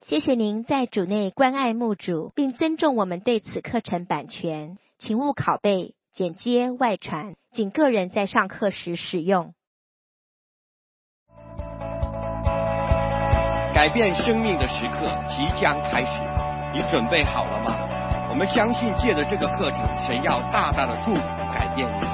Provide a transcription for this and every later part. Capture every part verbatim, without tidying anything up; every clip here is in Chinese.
谢谢您在主内关爱牧主，并尊重我们对此课程版权，请勿拷贝、剪接、外传，仅个人在上课时使用。 改变生命的时刻即将开始，你准备好了吗？我们相信借着这个课程，神要大大的祝福改变你。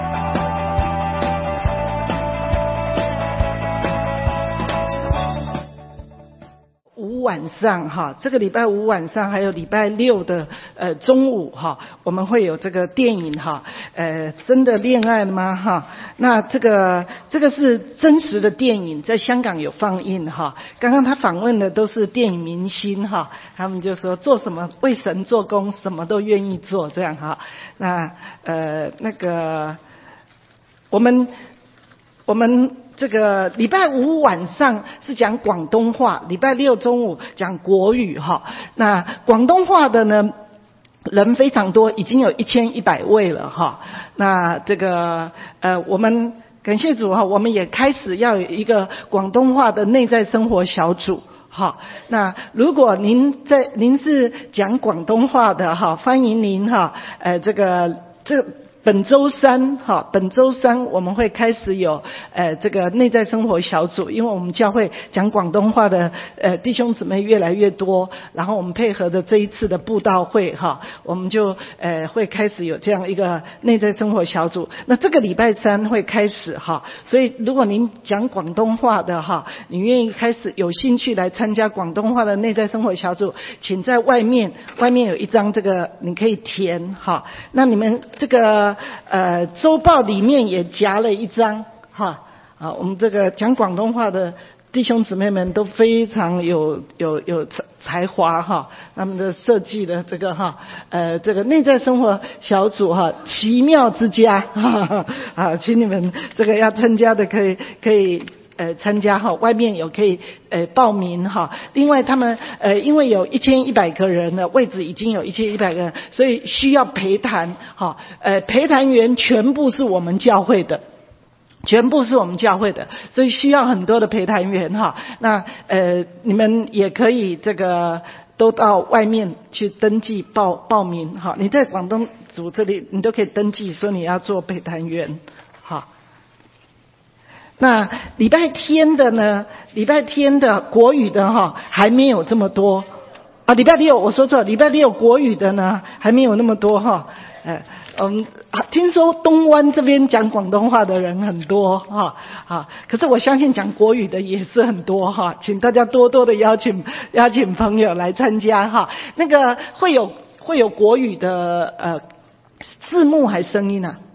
五晚上哈，这个礼拜五晚上还有礼拜六的呃中午哈，我们会有这个电影哈，呃，真的恋爱了吗哈？那这个这个是真实的电影，在香港有放映哈。刚刚他访问的都是电影明星哈，他们就说做什么为神做工，什么都愿意做这样哈。那呃那个我们我们。这个礼拜五晚上是讲广东话，礼拜六中午讲国语哈。那广东话的呢，人非常多，已经有一千一百位了哈。那这个呃，我们感谢主哈，我们也开始要有一个广东话的内在生活小组。好，那如果您在您是讲广东话的哈，欢迎您哈，呃，这个这。本周三哈，本周三我们会开始有呃这个内在生活小组，因为我们教会讲广东话的呃弟兄姊妹越来越多，然后我们配合的这一次的布道会哈，我们就呃会开始有这样一个内在生活小组。那这个礼拜三会开始哈，所以如果您讲广东话的哈，你愿意开始有兴趣来参加广东话的内在生活小组，请在外面外面有一张这个你可以填哈。那你们这个。呃，周报里面也夹了一张哈啊，我们这个讲广东话的弟兄姊妹们都非常有有有才才华哈，他们的设计的这个哈呃这个内在生活小组哈，奇妙之家哈哈啊，请你们这个要参加的可以可以。呃，参加哈，外面有可以呃报名哈。另外，他们呃因为有一千一百个人的位置，已经有一千一百个人，所以需要陪谈哈。呃，陪谈员全部是我们教会的，全部是我们教会的，所以需要很多的陪谈员哈。那呃，你们也可以这个都到外面去登记报报名哈。你在广东组这里，你都可以登记说你要做陪谈员哈。那礼拜天的呢？礼拜天的国语的哈还没有这么多啊。礼拜六我说错，礼拜六国语的呢还没有那么多哈。呃，嗯，听说东湾这边讲广东话的人很多哈啊，可是我相信讲国语的也是很多哈，请大家多多的邀请邀请朋友来参加哈。那个会有会有国语的呃字幕还声音啊？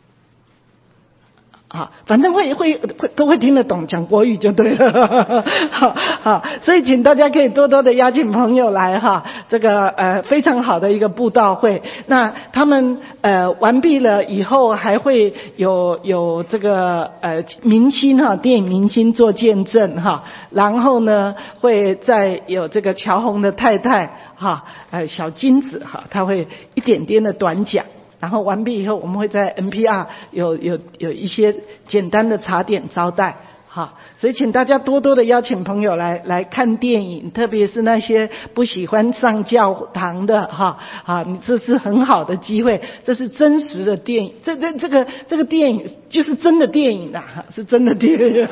啊，反正会会会都会听得懂，讲国语就对了。好，好，所以请大家可以多多的邀请朋友来哈，这个呃非常好的一个布道会。那他们呃完毕了以后，还会有有这个呃明星哈，电影明星做见证哈，然后呢会再有这个乔红的太太哈，呃小金子哈，他会一点点的短讲。然后完毕以后，我们会在 N P R 有有有一些简单的茶点招待，哈，所以请大家多多的邀请朋友来来看电影，特别是那些不喜欢上教堂的哈，啊，你这是很好的机会，这是真实的电影，这这这个这个电影就是真的电影啊，是真的电影。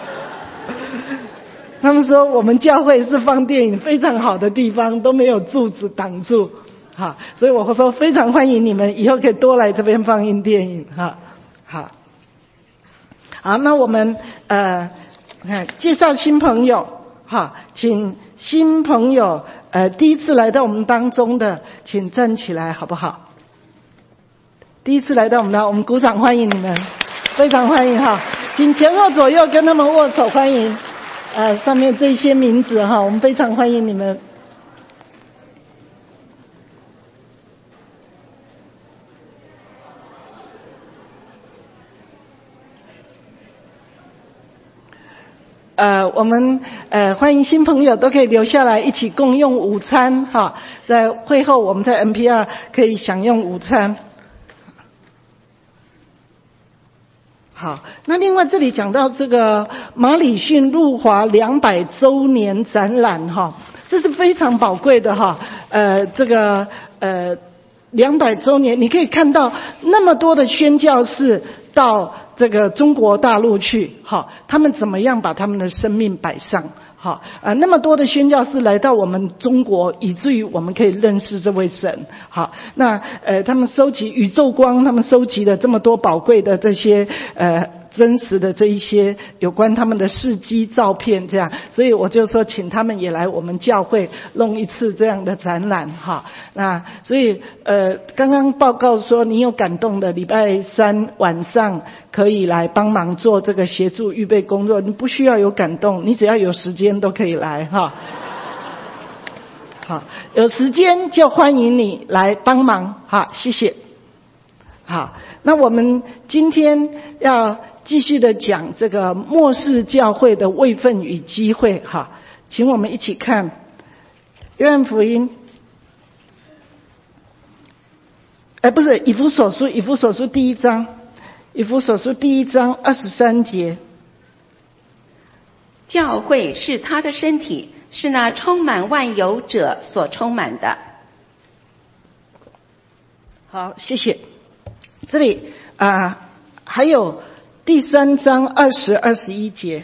他们说我们教会是放电影非常好的地方，都没有柱子挡住。好，所以我说非常欢迎你们，以后可以多来这边放映电影哈。好，好，那我们呃，看介绍新朋友哈，请新朋友呃第一次来到我们当中的，请站起来好不好？第一次来到我们当中，我们鼓掌欢迎你们，非常欢迎哈，请前后左右跟他们握手欢迎。呃，上面这些名字哈，我们非常欢迎你们。呃，我们呃欢迎新朋友都可以留下来一起共用午餐哈，在会后我们在 N P R 可以享用午餐。好，那另外这里讲到这个马礼逊入华两百周年展览哈， 这是非常宝贵的哈。呃，这个呃两百周年，你可以看到那么多的宣教士到这个中国大陆去，哈，他们怎么样把他们的生命摆上？好，呃，那么多的宣教士来到我们中国，以至于我们可以认识这位神。好，那呃，他们收集宇宙光，他们收集了这么多宝贵的这些呃真实的这一些有关他们的事迹照片，这样，所以我就说，请他们也来我们教会弄一次这样的展览。哈，那所以呃，刚刚报告说你有感动的，礼拜三晚上可以来帮忙做这个协助预备工作，你不需要有感动，你只要有时间都可以来哈。好，有时间就欢迎你来帮忙。好，谢谢。好，那我们今天要继续的讲这个末世教会的位分与机会。哈，请我们一起看约翰福音，哎，不是以弗所书，以弗所书第一章，以弗所书第一章二十三节。 教会是他的身体，是那充满万有者所充满的。 好，谢谢。这里啊、呃，还有第三章二十二十一节。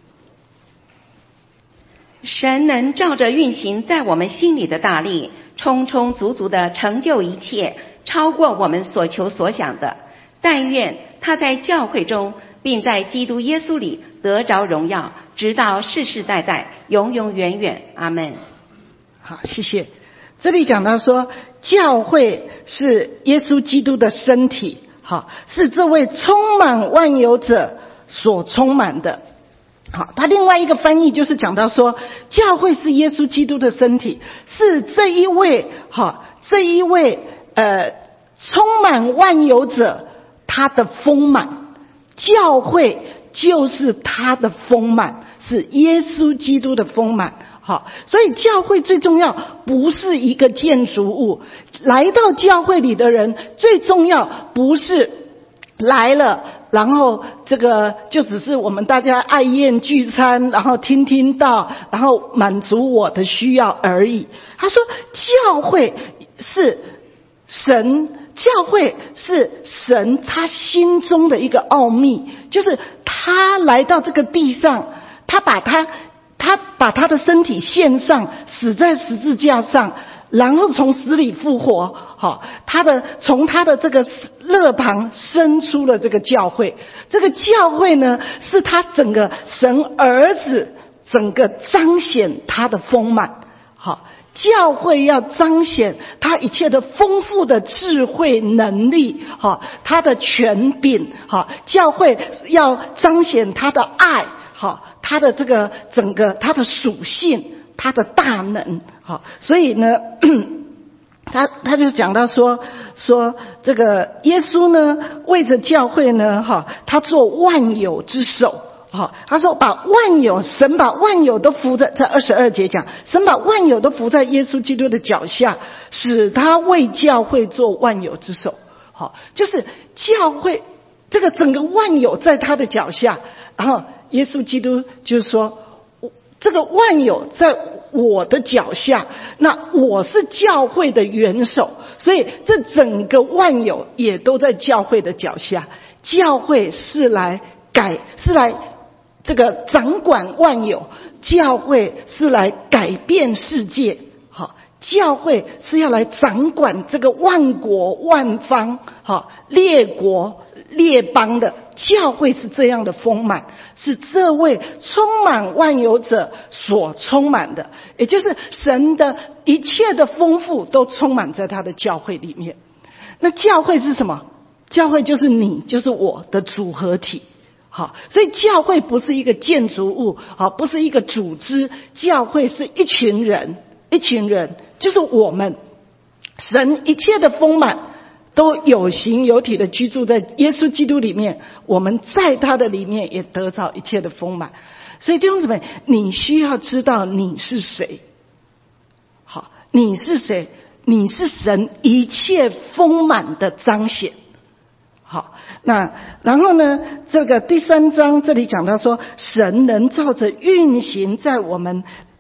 神能照着运行在我们心里的大力，充充足足的成就一切，超过我们所求所想的。但愿他在教会中，并在基督耶稣里得着荣耀，直到世世代代，永永远远。阿们。 好，谢谢。这里讲到说，教会是耶稣基督的身体，好，是这位充满万有者所充满的。好，他另外一个翻译就是讲到说，教会是耶稣基督的身体，是这一位，好，这一位呃充满万有者他的丰满，教会就是他的丰满，是耶稣基督的丰满。好，所以教会最重要不是一个建筑物，来到教会里的人最重要不是来了然后这个就只是我们大家爱宴聚餐，然后听听到，然后满足我的需要而已。他说教会是神，教会是神他心中的一个奥秘，就是他来到这个地上，他把他他把他的身体献上，死在十字架上，然后从死里复活。好，他的从他的这个肋旁生出了这个教会。这个教会呢，是他整个神儿子整个彰显他的丰满。好，教会要彰显他一切的丰富的智慧能力，好，他的权柄，好，教会要彰显他的爱，好，他的这个整个他的属性，他的大能。好，所以呢他他就讲到说说这个耶稣呢为着教会呢，哈，他做万有之首。好，他说把万有，神把万有都服在，在二十二节讲，神把万有都服在耶稣基督的脚下，使他为教会做万有之首。好，就是教会这个整个万有在他的脚下，然后耶稣基督就是说，这个万有在我的脚下，那我是教会的元首，所以这整个万有也都在教会的脚下。教会是来改，是来这个掌管万有，教会是来改变世界。好，教会是要来掌管这个万国万方，好，列国列邦的。教会是这样的丰满，是这位充满万有者所充满的，也就是神的一切的丰富都充满在他的教会里面。那教会是什么？教会就是你，就是我的组合体。好，所以教会不是一个建筑物，好，不是一个组织，教会是一群人，一群人就是我们，神一切的丰满都有形有体的居住在耶稣基督里面，我们在他的里面也得到一切的丰满。所以弟兄姊妹，你需要知道你是谁。好，你是谁？你是神一切丰满的彰显。好，那然后呢，这个第三章这里讲到说，神能照着运行在我们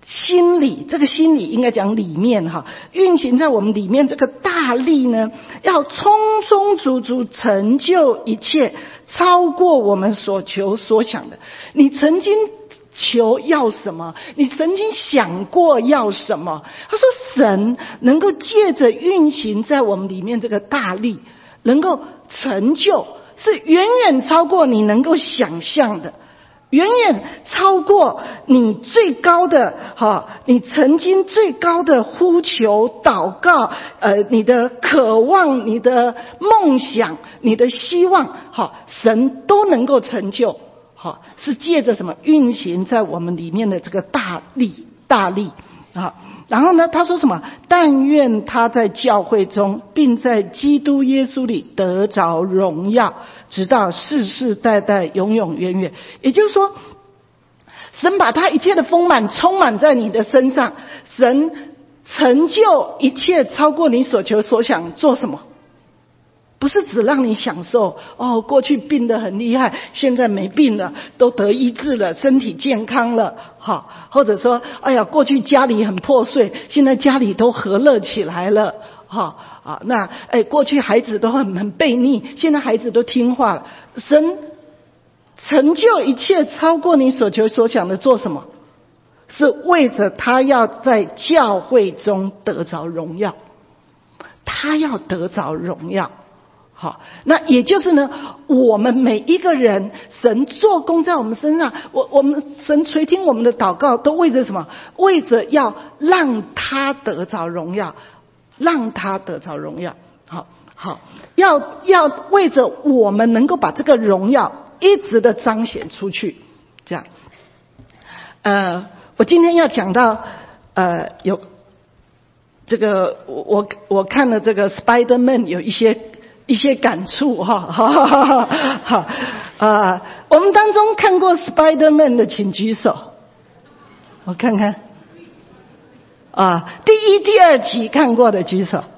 心里，这个心里应该讲里面哈，运行在我们里面这个大力呢，要充充足足成就一切，超过我们所求所想的。你曾经求要什么？你曾经想过要什么？他说神能够借着运行在我们里面这个大力，能够成就，是远远超过你能够想象的，远远超过你最高的哈，你曾经最高的呼求祷告，呃，你的渴望，你的梦想，你的希望，哈，神都能够成就。好，是借着什么运行在我们里面的这个大力大力啊？然后呢，他说什么？但愿他在教会中，并在基督耶稣里得着荣耀，直到世世代代永永远远。也就是说，神把他一切的丰满充满在你的身上，神成就一切超过你所求所想。做什么？不是只让你享受哦，过去病得很厉害，现在没病了，都得医治了，身体健康了，好，或者说，哎呀，过去家里很破碎，现在家里都和乐起来了，哈啊，那哎，过去孩子都很很悖逆，现在孩子都听话了。神成就一切超过你所求所想的，做什么？是为着他要在教会中得着荣耀，他要得着荣耀。好，那也就是呢，我们每一个人，神做工在我们身上，我我们神垂听我们的祷告，都为着什么？为着要让他得着荣耀，让他得着荣耀。好，好，要要为着我们能够把这个荣耀一直的彰显出去，这样。呃，我今天要讲到呃有这个我我我看了这个 Spider-Man 有一些。一些感触哈，哈哈哈哈哈啊！我们当中看过 Spider-Man 的，请举手，我看看。啊，第一、第二集看过的举手。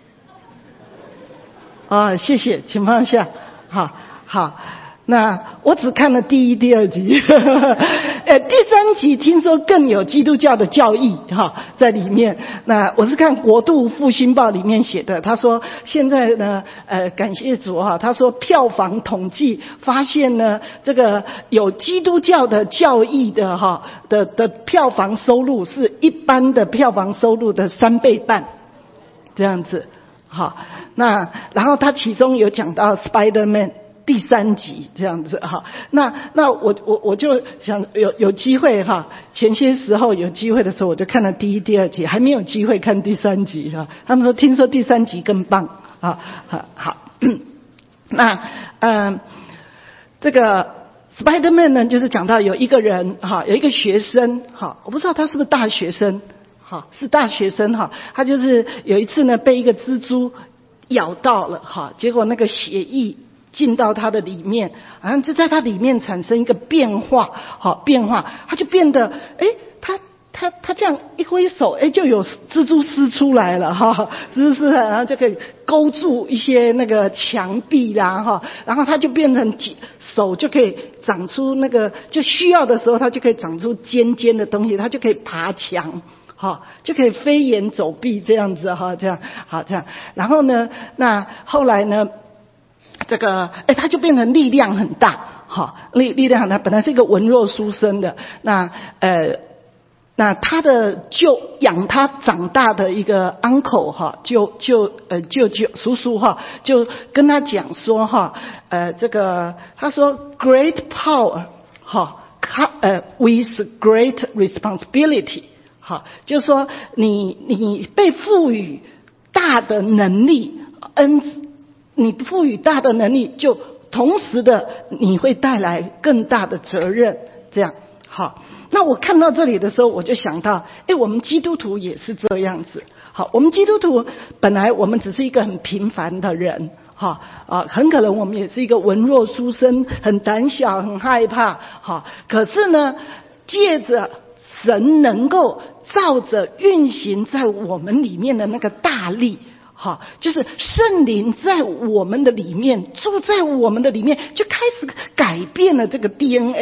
啊，谢谢，请放下。好，好。那我只看了第一、第二集，呃，第三集听说更有基督教的教义哈在里面。那我是看《国度复兴报》里面写的，他说现在呢，呃，感谢主哈，他说票房统计发现呢，这个有基督教的教义的哈的的票房收入是一般的票房收入的三倍半，这样子。好，那然后他其中有讲到 Spider-Man。第三集这样子哈，那那我我我就想有有机会哈，前些时候有机会的时候我就看了第一、第二集，还没有机会看第三集哈。他们说听说第三集更棒啊，好，好，那嗯，这个 Spider-Man 呢，就是讲到有一个人哈，有一个学生哈，我不知道他是不是大学生哈，是大学生哈，他就是有一次呢被一个蜘蛛咬到了哈，结果那个血液进到他的里面，好像就在他里面产生一个变化，好变化，他就变得，哎，他他他这样一挥手，哎，就有蜘蛛丝出来了哈，蜘蛛丝，然后就可以勾住一些那个墙壁啦哈，然后他就变成手就可以长出那个，就需要的时候他就可以长出尖尖的东西，他就可以爬墙。好，就可以飞檐走壁这样子哈，这样好这样，然后呢，那后来呢？这个，哎，他就变成力量很大，哈，力力量很大。本来是一个文弱书生的，那呃，那他的就养他长大的一个 uncle 哈，就就呃舅舅叔叔哈，就跟他讲说哈，呃，这个他说 great power 哈，呃 with great responsibility 哈，就是说你你被赋予大的能力恩。你赋予大的能力，就同时的你会带来更大的责任，这样好。那我看到这里的时候，我就想到，哎，我们基督徒也是这样子。好，我们基督徒本来我们只是一个很平凡的人，哈啊，很可能我们也是一个文弱书生，很胆小，很害怕，哈。可是呢，借着神能够照着运行在我们里面的那个大力。好，就是圣灵在我们的里面，住在我们的里面，就开始改变了这个 D N A。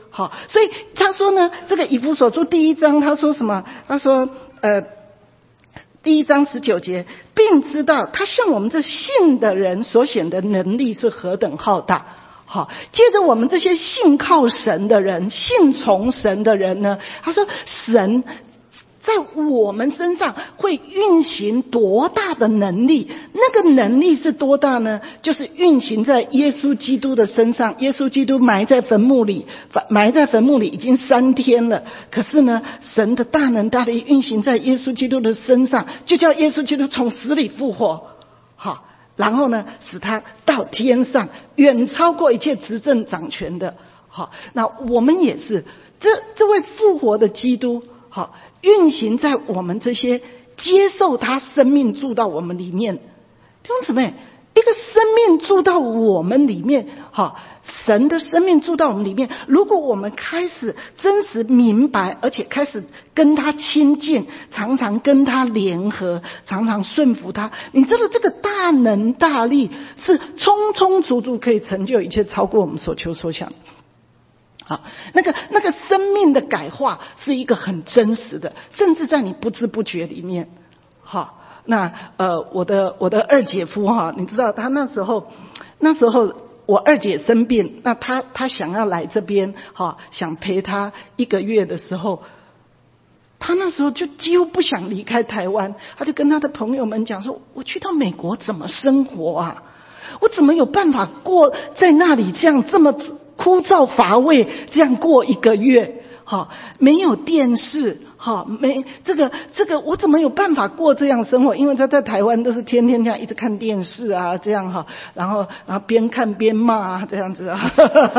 好，所以他说呢，这个以弗所书第一章他说什么？他说呃第一章十九节，并知道他向我们这信的人所显的能力是何等浩大。好，接着我们这些信靠神的人，信从神的人呢，他说神在我们身上会运行多大的能力？那个能力是多大呢？就是运行在耶稣基督的身上。耶稣基督埋在坟墓里，埋在坟墓里已经三天了。可是呢，神的大能大力运行在耶稣基督的身上，就叫耶稣基督从死里复活。好，然后呢，使他到天上，远超过一切执政掌权的。好，那我们也是，这这位复活的基督，好，运行在我们这些接受他生命住到我们里面。弟兄姊妹，一个生命住到我们里面，好，神的生命住到我们里面，如果我们开始真实明白，而且开始跟他亲近，常常跟他联合，常常顺服他，你知道这个大能大力是充充足足可以成就一切，超过我们所求所想。好，那个那个生命的改化是一个很真实的，甚至在你不知不觉里面。好，那呃，我的我的二姐夫哈，你知道他那时候那时候我二姐生病，那他他想要来这边哈，想陪他一个月的时候，他那时候就几乎不想离开台湾，他就跟他的朋友们讲说，我去到美国怎么生活啊？我怎么有办法过在那里这样这么枯燥乏味这样过一个月？好，没有电视，好，没这个这个，我怎么有办法过这样生活？因为他在台湾都是天天这样一直看电视啊，这样哈，然后然后边看边骂啊，这样子啊。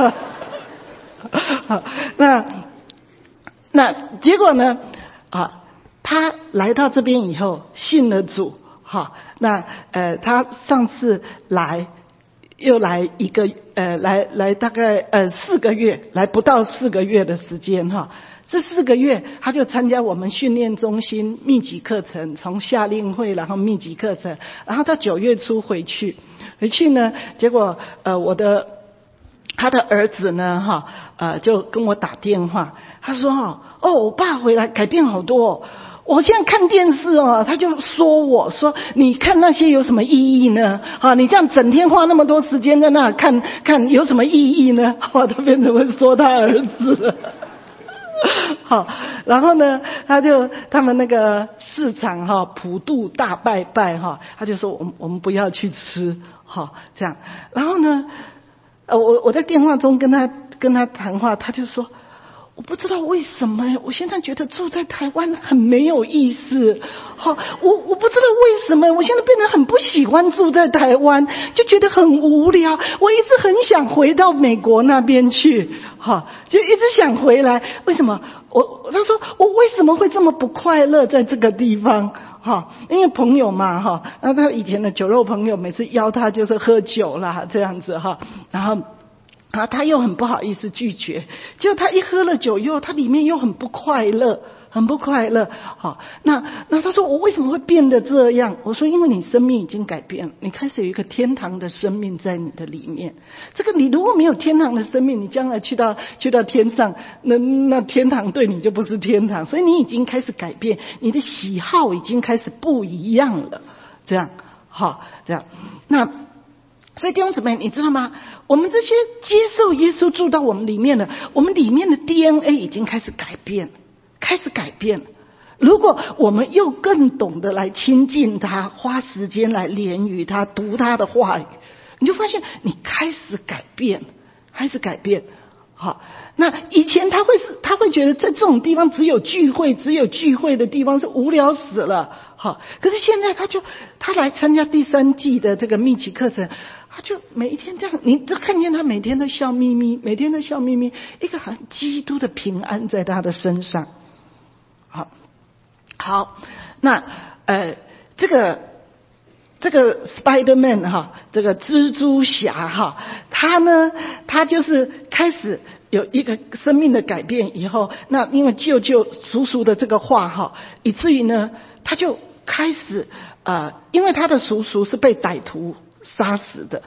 那那结果呢？啊，他来到这边以后信了主，哈，那呃，他上次来。又来一个呃，来来大概呃四个月，来不到四个月的时间哈。这四个月，他就参加我们训练中心密集课程，从夏令会然后密集课程，然后到九月初回去，回去呢，结果呃我的他的儿子呢哈呃就跟我打电话，他说哈哦我爸回来改变好多哦。我现在看电视哦，他就说我说你看那些有什么意义呢？啊，你这样整天花那么多时间在那看看有什么意义呢？哇，他变成会说他儿子了。好，然后呢，他就他们那个市场哈普渡大拜拜哈，他就说我们我们不要去吃哈这样。然后呢，呃我我在电话中跟他跟他谈话，他就说。我不知道为什么，我现在觉得住在台湾很没有意思。好，我我不知道为什么，我现在变得很不喜欢住在台湾，就觉得很无聊。我一直很想回到美国那边去，哈，就一直想回来。为什么？我他说我为什么会这么不快乐在这个地方？哈，因为朋友嘛，哈，那他以前的酒肉朋友每次邀他就是喝酒啦，这样子哈，然后。啊，他又很不好意思拒绝，结果他一喝了酒以后，他里面又很不快乐，很不快乐。好，那那他说我为什么会变得这样？我说因为你生命已经改变了，你开始有一个天堂的生命在你的里面。这个你如果没有天堂的生命，你将来去到去到天上，那那天堂对你就不是天堂。所以你已经开始改变，你的喜好已经开始不一样了。这样，好，这样，那。所以弟兄姊妹，你知道吗？我们这些接受耶稣住到我们里面的，我们里面的 D N A 已经开始改变，开始改变。如果我们又更懂得来亲近他，花时间来连于他，读他的话语，你就发现你开始改变，开始改变。好，那以前他会是他会觉得在这种地方只有聚会，只有聚会的地方是无聊死了。好，可是现在他就他来参加第三季的这个密集课程。他就每一天这样，你就看见他每天都笑眯眯，每天都笑眯眯，一个很基督的平安在他的身上。好，好，那呃，这个这个 Spider-Man 哈，这个蜘蛛侠哈，他呢，他就是开始有一个生命的改变以后，那因为舅舅叔叔的这个话哈，以至于呢，他就开始呃，因为他的叔叔是被歹徒杀死的，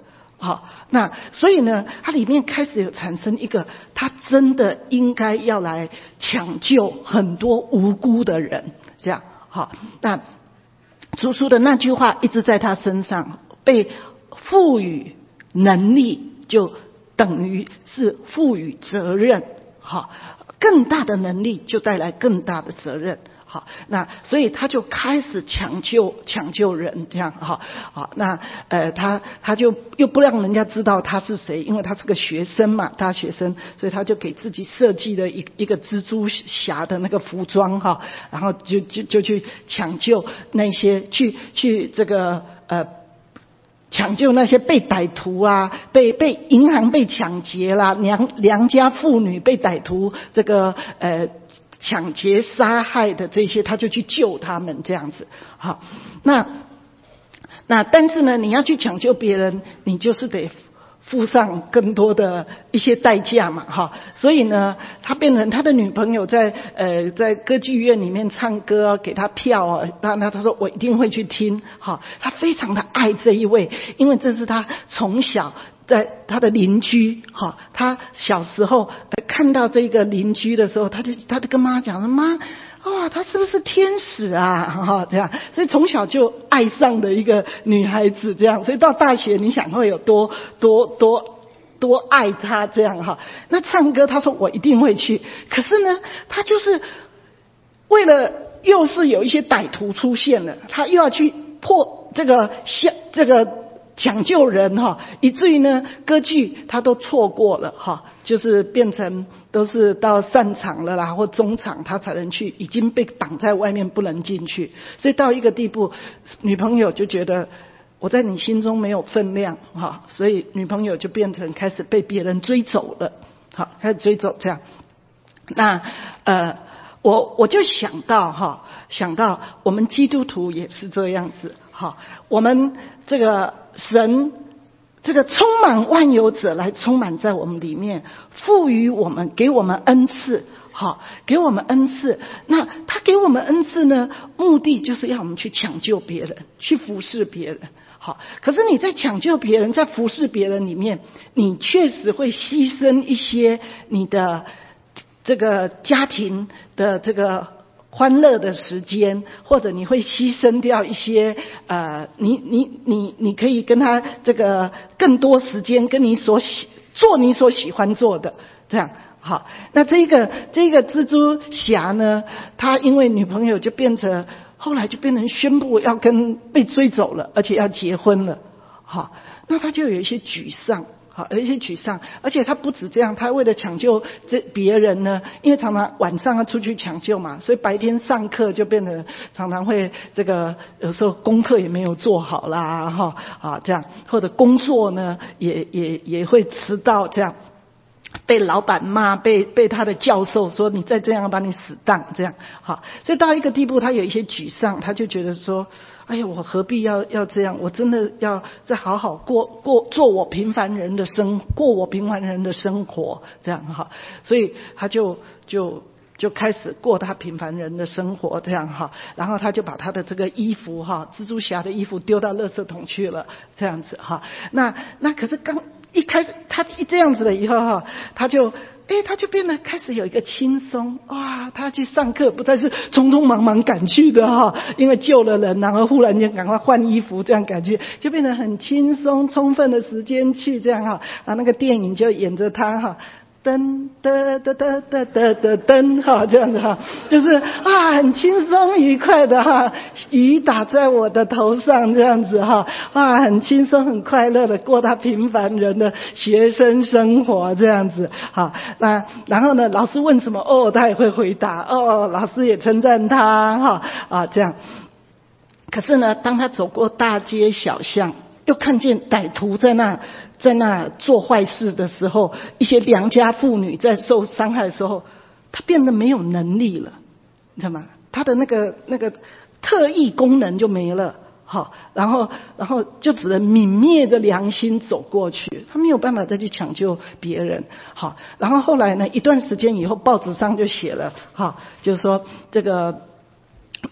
好，那所以呢，它里面开始有产生一个，他真的应该要来抢救很多无辜的人，这样好。那主书的那句话一直在他身上，被赋予能力，就等于是赋予责任，好，更大的能力就带来更大的责任。好，那所以他就开始抢救抢救人，这样哈，好，那呃他他就又不让人家知道他是谁，因为他是个学生嘛，大学生，所以他就给自己设计了一一个蜘蛛侠的那个服装哈，然后就就就去抢救那些去去这个呃。抢救那些被歹徒啊，被被银行被抢劫啦，良良家妇女被歹徒这个呃抢劫杀害的这些，他就去救他们这样子。好，那那但是呢，你要去抢救别人，你就是得付上更多的一些代价嘛，哈，所以呢，他变成他的女朋友在呃在歌剧院里面唱歌，给他票啊，他他他说我一定会去听，哈，他非常的爱这一位，因为这是他从小在他的邻居，哈，他小时候看到这个邻居的时候，他就他就跟妈讲说，妈。哇，她是不是天使啊？哈，这样，所以从小就爱上的一个女孩子，这样，所以到大学你想会有多多多多爱她这样哈。那唱歌，她说我一定会去，可是呢，她就是为了又是有一些歹徒出现了，她又要去破这个这个抢救人哈，以至于呢歌剧她都错过了哈，就是变成都是到散场了啦或中场她才能去，已经被挡在外面不能进去，所以到一个地步，女朋友就觉得我在你心中没有分量哈，所以女朋友就变成开始被别人追走了，好，开始追走这样。那呃我我就想到哈，想到我们基督徒也是这样子哈，我们这个神这个充满万有者来充满在我们里面，赋予我们，给我们恩赐，好，给我们恩赐。那他给我们恩赐呢，目的就是要我们去抢救别人，去服侍别人。好，可是你在抢救别人，在服侍别人里面，你确实会牺牲一些你的这个家庭的这个欢乐的时间，或者你会牺牲掉一些呃，你你你你可以跟他这个更多时间，跟你所喜做你所喜欢做的，这样好。那这个这个蜘蛛侠呢，他因为女朋友就变成后来就变成宣布要跟被追走了，而且要结婚了，好，那他就有一些沮丧。好，有一些沮丧，而且他不止这样，他为了抢救这别人呢，因为常常晚上要出去抢救嘛，所以白天上课就变得常常会这个有时候功课也没有做好啦，哈啊这样，或者工作呢也也也会迟到，这样被老板骂，被被他的教授说你再这样把你死当这样，好，所以到一个地步他有一些沮丧，他就觉得说。哎呀，我何必要要这样？我真的要再好好过过做我平凡人的生过我平凡人的生活，这样哈。所以他就就就开始过他平凡人的生活，这样哈。然后他就把他的这个衣服哈，蜘蛛侠的衣服丢到垃圾桶去了，这样子哈。那那可是刚一开始他一这样子了以后哈，他就。哎，他就变得开始有一个轻松哇！他去上课不再是匆匆忙忙赶去的哈，因为救了人，然后忽然间赶快换衣服这样赶去，就变得很轻松，充分的时间去这样哈。啊，那个电影就演着他哈。噔噔噔噔噔噔噔噔哈，这样子哈，就是啊，很轻松愉快的哈，雨打在我的头上这样子哈，啊，很轻松很快乐的过他平凡人的学生生活这样子哈。那然后呢，老师问什么哦，他也会回答哦，老师也称赞他哈啊这样。可是呢，当他走过大街小巷。又看见歹徒在那在那做坏事的时候，一些良家妇女在受伤害的时候，他变得没有能力了，你知道吗？他的那个那个特异功能就没了，好，然后然后就只能泯灭着良心走过去，他没有办法再去抢救别人，好，然后后来呢，一段时间以后，报纸上就写了，哈，就是说这个。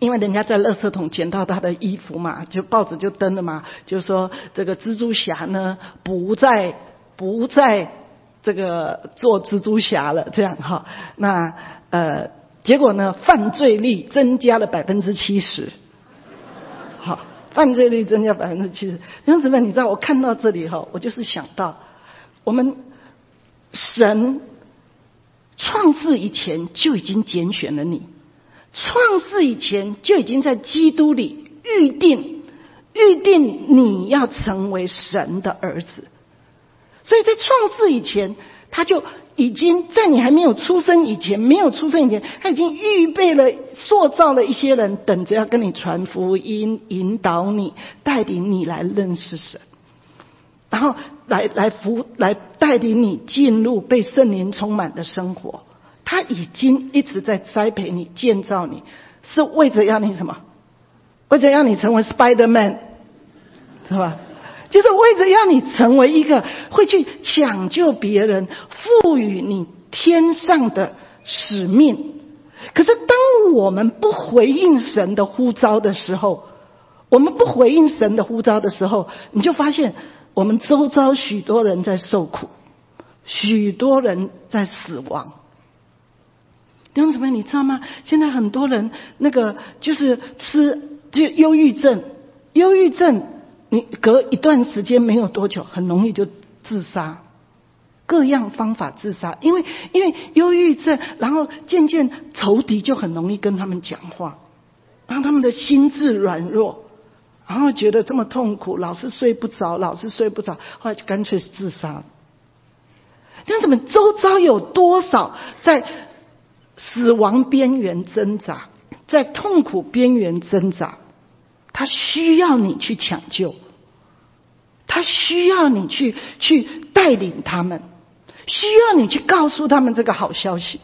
因为人家在垃圾桶捡到他的衣服嘛，就报纸就登了嘛，就说这个蜘蛛侠呢不再不再这个做蜘蛛侠了，这样哈。那呃，结果呢，犯罪率增加了百分之七十，好，犯罪率增加百分之七十。弟兄姊妹，你知道我看到这里哈，我就是想到我们神创世以前就已经拣选了你。创世以前就已经在基督里预定预定你要成为神的儿子，所以在创世以前他就已经在你还没有出生以前没有出生以前他已经预备了塑造了一些人等着要跟你传福音，引导你，带领你来认识神，然后来来服来带领你进入被圣灵充满的生活。他已经一直在栽培你，建造你，是为着要你什么？为着要你成为 Spider-Man， 是吧？就是为着要你成为一个会去抢救别人，赋予你天上的使命。可是当我们不回应神的呼召的时候，我们不回应神的呼召的时候，你就发现我们周遭许多人在受苦，许多人在死亡。弟兄姊妹，你知道吗？现在很多人那个就是吃就忧郁症，忧郁症你隔一段时间没有多久，很容易就自杀，各样方法自杀，因为因为忧郁症，然后渐渐仇敌就很容易跟他们讲话，然后他们的心智软弱，然后觉得这么痛苦，老是睡不着，老是睡不着，后来就干脆自杀。弟兄姊妹，周遭有多少在死亡边缘挣扎，在痛苦边缘挣扎，他需要你去抢救，他需要你去去带领他们，需要你去告诉他们这个好消息。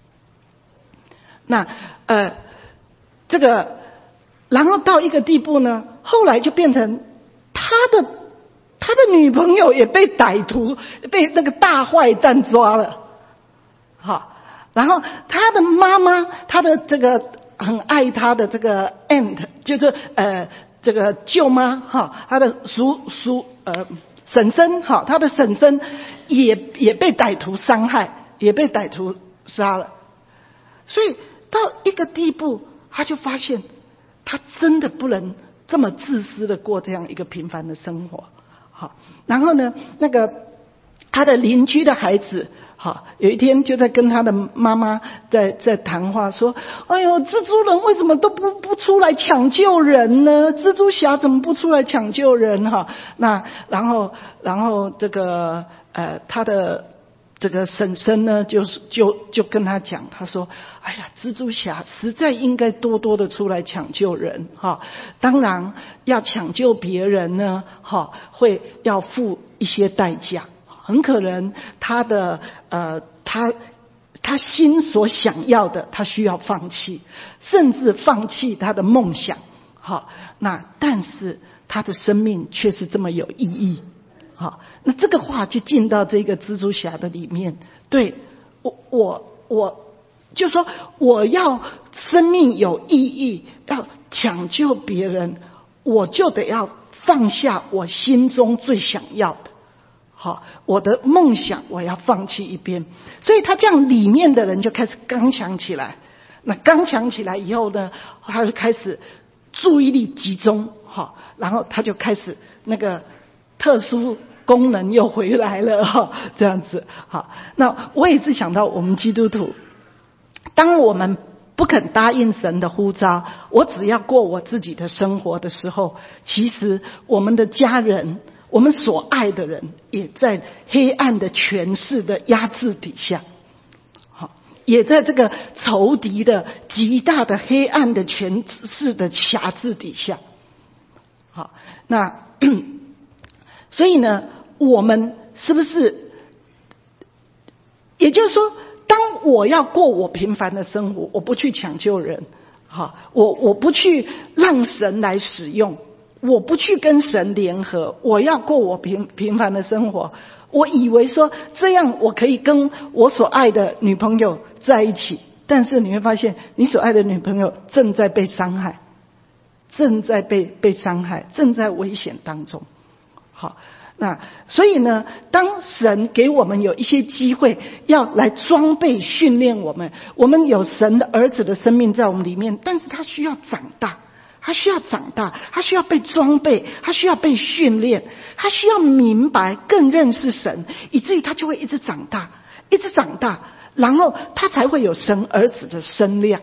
那呃，这个然后到一个地步呢，后来就变成他的他的女朋友也被歹徒被那个大坏蛋抓了，好。然后他的妈妈，他的这个很爱他的这个 aunt， 就是呃这个舅妈哈，他的叔叔呃婶婶哈，他的婶婶也也被歹徒伤害，也被歹徒杀了。所以到一个地步，他就发现他真的不能这么自私的过这样一个平凡的生活。好，然后呢，那个他的邻居的孩子。好，有一天就在跟他的妈妈在在谈话，说：“哎呦，蜘蛛人为什么都不不出来抢救人呢？蜘蛛侠怎么不出来抢救人？”哈，那然后然后这个呃他的这个婶婶呢，就是就就跟他讲，他说：“哎呀，蜘蛛侠实在应该多多的出来抢救人哈，当然要抢救别人呢，哈，会要付一些代价。”很可能他的呃他他心所想要的他需要放弃，甚至放弃他的梦想。好，那但是他的生命却是这么有意义。好，那这个话就进到这个蜘蛛侠的里面。对，我我我就说我要生命有意义，要抢救别人，我就得要放下我心中最想要的。好，我的梦想我要放弃一边，所以他这样里面的人就开始刚强起来。那刚强起来以后呢，他就开始注意力集中，好，然后他就开始那个特殊功能又回来了，哈，这样子。好，那我也是想到我们基督徒，当我们不肯答应神的呼召，我只要过我自己的生活的时候，其实我们的家人。我们所爱的人也在黑暗的权势的压制底下，好，也在这个仇敌的极大的黑暗的权势的辖制底下。好，那所以呢，我们是不是？也就是说，当我要过我平凡的生活，我不去抢救人，好，我我不去让神来使用。我不去跟神联合，我要过我平平凡的生活。我以为说这样我可以跟我所爱的女朋友在一起， 但是你会发现，你所爱的女朋友正在被伤害，正在被被伤害，正在危险当中。好，那所以呢，当神给我们有一些机会要来装备训练我们，我们有神的儿子的生命在我们里面，但是他需要长大，他需要长大，他需要被装备，他需要被训练，他需要明白更认识神，以至于他就会一直长大，一直长大，然后他才会有神儿子的身量。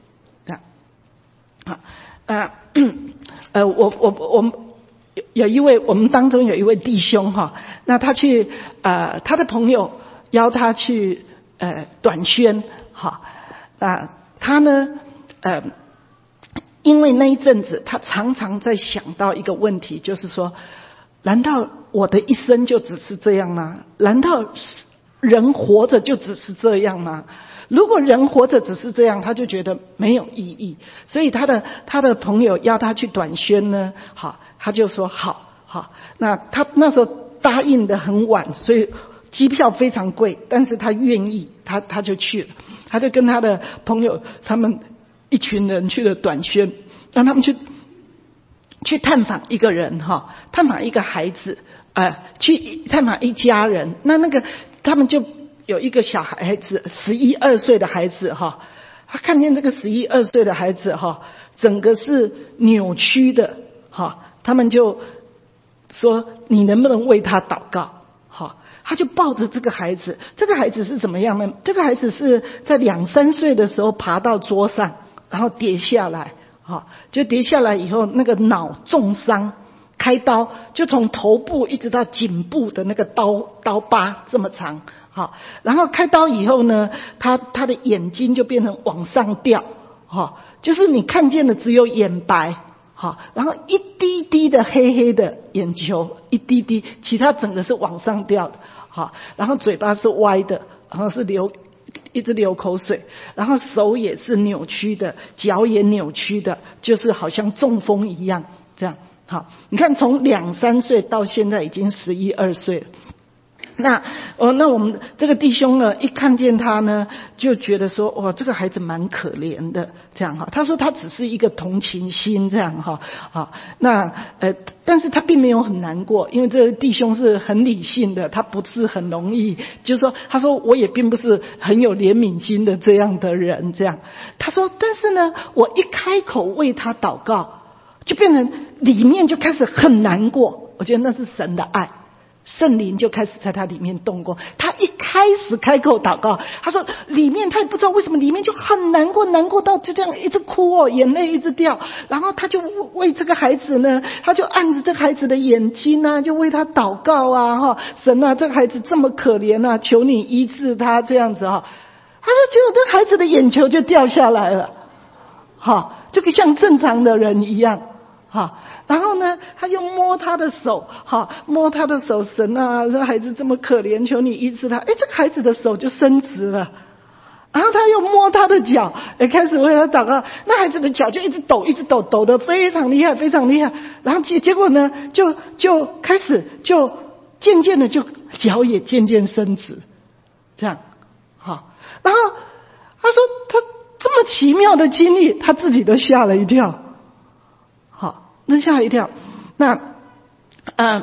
啊，呃，呃，我我我们有一位，我们当中有一位弟兄哈，那他去呃，他的朋友邀他去呃短宣哈，啊，他呢呃，因为那一阵子他常常在想到一个问题，就是说，难道我的一生就只是这样吗？难道人活着就只是这样吗？如果人活着只是这样，他就觉得没有意义。所以他的他的朋友要他去短宣呢，好，他就说好，好。那他那时候答应的很晚，所以机票非常贵，但是他愿意，他他就去了。他就跟他的朋友，他们一群人去了短宣，让他们去去探访一个人哈，探访一个孩子，呃，去探访一家人。那那个他们就有一个小孩子，十一二岁的孩子哈，他看见这个十一二岁的孩子哈，整个是扭曲的哈，他们就说你能不能为他祷告？哈，他就抱着这个孩子，这个孩子是怎么样呢？这个孩子是在两三岁的时候爬到桌上，然后跌下来，哈，就跌下来以后，那个脑重伤，开刀，就从头部一直到颈部的那个刀刀疤这么长。好，然后开刀以后呢，他他的眼睛就变成往上掉，哈，就是你看见的只有眼白，好，然后一滴滴的黑黑的眼球，一滴滴，其他整个是往上掉的，好，然后嘴巴是歪的，然后是流一直流口水，然后手也是扭曲的，脚也扭曲的，就是好像中风一样，这样，好，你看从两三岁到现在已经十一二岁了。那哦，那我们这个弟兄呢，一看见他呢，就觉得说，哇，这个孩子蛮可怜的，这样哈。他说他只是一个同情心，这样哈，好，那呃，但是他并没有很难过，因为这个弟兄是很理性的，他不是很容易，就是说，他说我也并不是很有怜悯心的这样的人，这样。他说，但是呢，我一开口为他祷告，就变成里面就开始很难过。我觉得那是神的爱。圣灵就开始在他里面动工，他一开始开口祷告，他说里面他也不知道为什么里面就很难过，难过到就这样一直哭哦，眼泪一直掉，然后他就为这个孩子呢，他就按着这个孩子的眼睛啊，就为他祷告啊，哈，神啊，这个孩子这么可怜啊，求你医治他这样子哈，他说结果这孩子的眼球就掉下来了，哈，就像正常的人一样，哈。然后呢，他又摸他的手，哈，摸他的手，神啊，这孩子这么可怜，求你医治他。哎，这个孩子的手就伸直了。然后他又摸他的脚，也开始为他祷告。那孩子的脚就一直抖，一直抖，抖得非常厉害，非常厉害。然后结结果呢，就就开始就渐渐的就脚也渐渐伸直，这样，好。然后他说他这么奇妙的经历，他自己都吓了一跳。那吓一跳，那呃，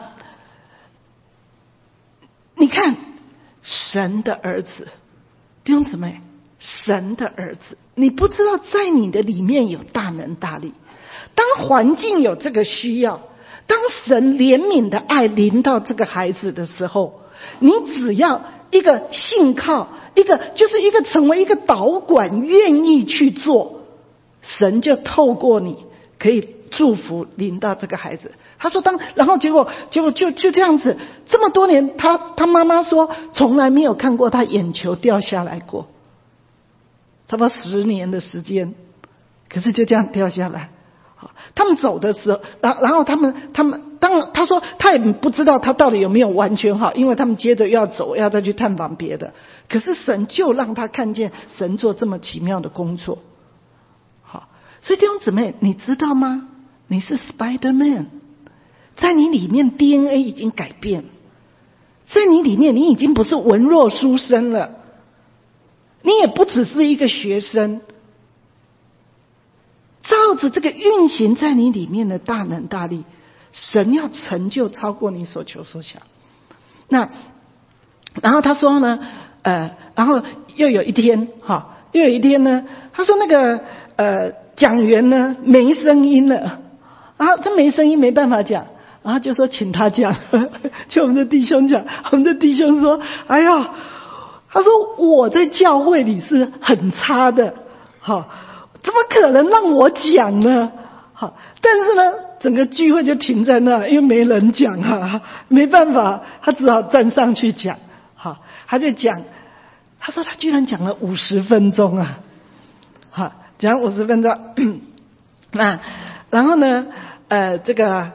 你看神的儿子，弟兄姊妹，神的儿子，你不知道在你的里面有大能大力。当环境有这个需要，当神怜悯的爱临到这个孩子的时候，你只要一个信靠，一个就是一个成为一个导管，愿意去做，神就透过你可以祝福临到这个孩子。他说当然后结果结果就就这样子，这么多年他他妈妈说从来没有看过他眼球掉下来过，差不多十年的时间，可是就这样掉下来。他们走的时候，然后然后他们他们当然他说他也不知道他到底有没有完全好，因为他们接着又要走，要再去探访别的，可是神就让他看见神做这么奇妙的工作。好，所以弟兄姊妹，你知道吗？你是 Spider-Man， 在你里面 D N A 已经改变了，在你里面你已经不是文弱书生了， 你也不只是一个学生，照着这个运行在你里面的大能大力，神要成就超过你所求所想。那然后他说呢，呃，然后又有一天，哈，又有一天呢，他说那个呃讲员呢没声音了，然后他没声音没办法讲，然后就说请他讲，就我们的弟兄讲，我们的弟兄说，哎呀，他说我在教会里是很差的，好，怎么可能让我讲呢？好，但是呢，整个聚会就停在那，因为没人讲啊，没办法，他只好站上去讲。好，他就讲，他说他居然讲了五十分钟啊，好，讲五十分钟，那然后呢，呃，这个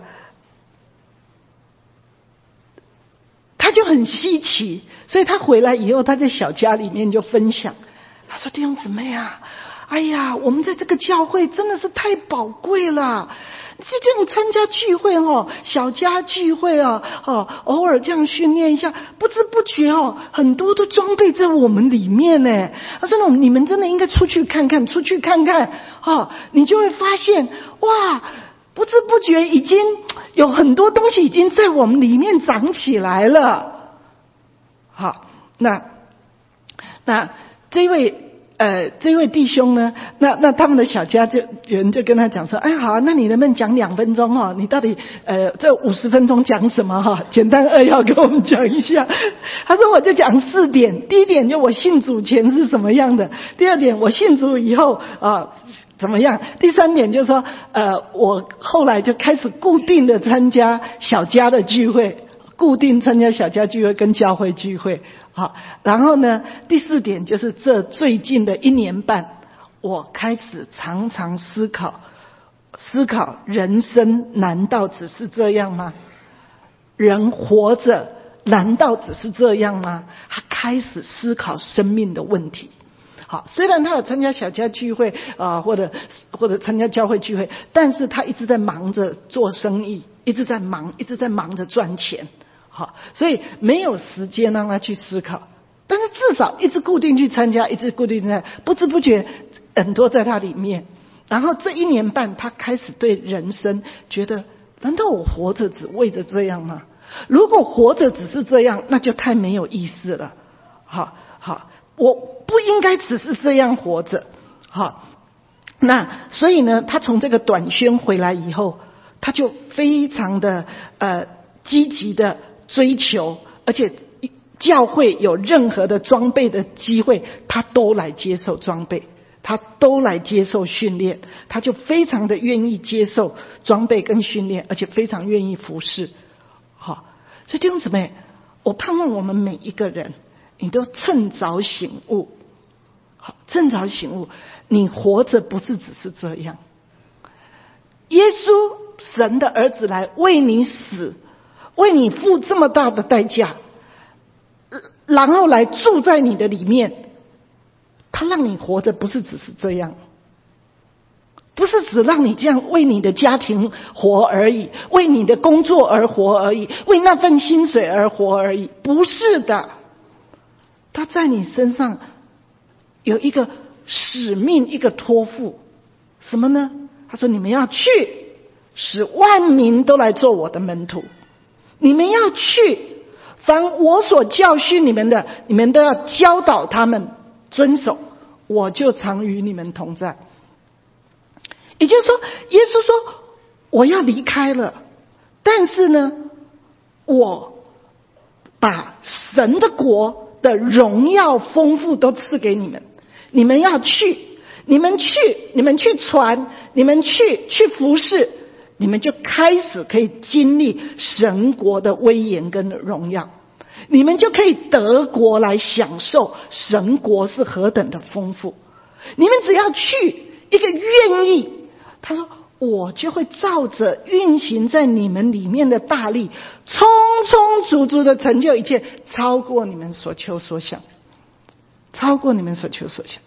他就很稀奇，所以他回来以后，他在小家里面就分享，他说弟兄姊妹啊，哎呀，我们在这个教会真的是太宝贵了。就这样参加聚会哦，小家聚会啊，哦，偶尔这样训练一下，不知不觉哦，很多的装备在我们里面呢。他说：“你们真的应该出去看看，出去看看，哦，你就会发现，哇，不知不觉已经有很多东西已经在我们里面长起来了。”好，那那这位。呃，这位弟兄呢，那那他们的小家就有人就跟他讲说，哎，好啊，那你能不能讲两分钟哦？你到底呃这五十分钟讲什么哈？简单扼要跟我们讲一下。他说我就讲四点，第一点就我信主前是什么样的，第二点我信主以后啊怎么样，第三点就是说呃我后来就开始固定的参加小家的聚会，固定参加小家聚会跟教会聚会。好，然后呢，第四点就是这最近的一年半，我开始常常思考，思考人生难道只是这样吗？人活着难道只是这样吗？他开始思考生命的问题。好，虽然他有参加小家聚会啊、呃，或者或者参加教会聚会，但是他一直在忙着做生意，一直在忙，一直在忙着赚钱。好，所以没有时间让他去思考，但是至少一直固定去参加，一直固定在，不知不觉很多在他里面。然后这一年半，他开始对人生觉得，难道我活着只为着这样吗？如果活着只是这样，那就太没有意思了。好，好，我不应该只是这样活着。好，那所以呢，他从这个短宣回来以后，他就非常的呃积极的追求，而且教会有任何的装备的机会，他都来接受装备，他都来接受训练，他就非常的愿意接受装备跟训练，而且非常愿意服侍。好，所以弟兄姊妹，我盼望我们每一个人，你都趁早醒悟。好，趁早醒悟，你活着不是只是这样。耶稣神的儿子来为你死，为你付这么大的代价，然后来住在你的里面，他让你活着不是只是这样，不是只让你这样为你的家庭活而已，为你的工作而活而已，为那份薪水而活而已，不是的。他在你身上有一个使命，一个托付，什么呢？他说你们要去，使万民都来做我的门徒。你们要去，凡我所教训你们的，你们都要教导他们遵守，我就常与你们同在。也就是说，耶稣说我要离开了，但是呢，我把神的国的荣耀丰富都赐给你们，你们要去，你们去，你们去传，你们去去服侍，你们就开始可以经历神国的威严跟荣耀，你们就可以得国来享受神国是何等的丰富。你们只要去，一个愿意，他说我就会照着运行在你们里面的大力，充充足足的成就一切，超过你们所求所想，超过你们所求所想。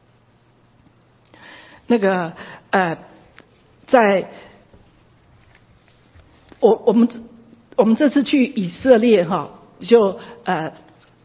那个呃，在我我们我们这次去以色列哈，就呃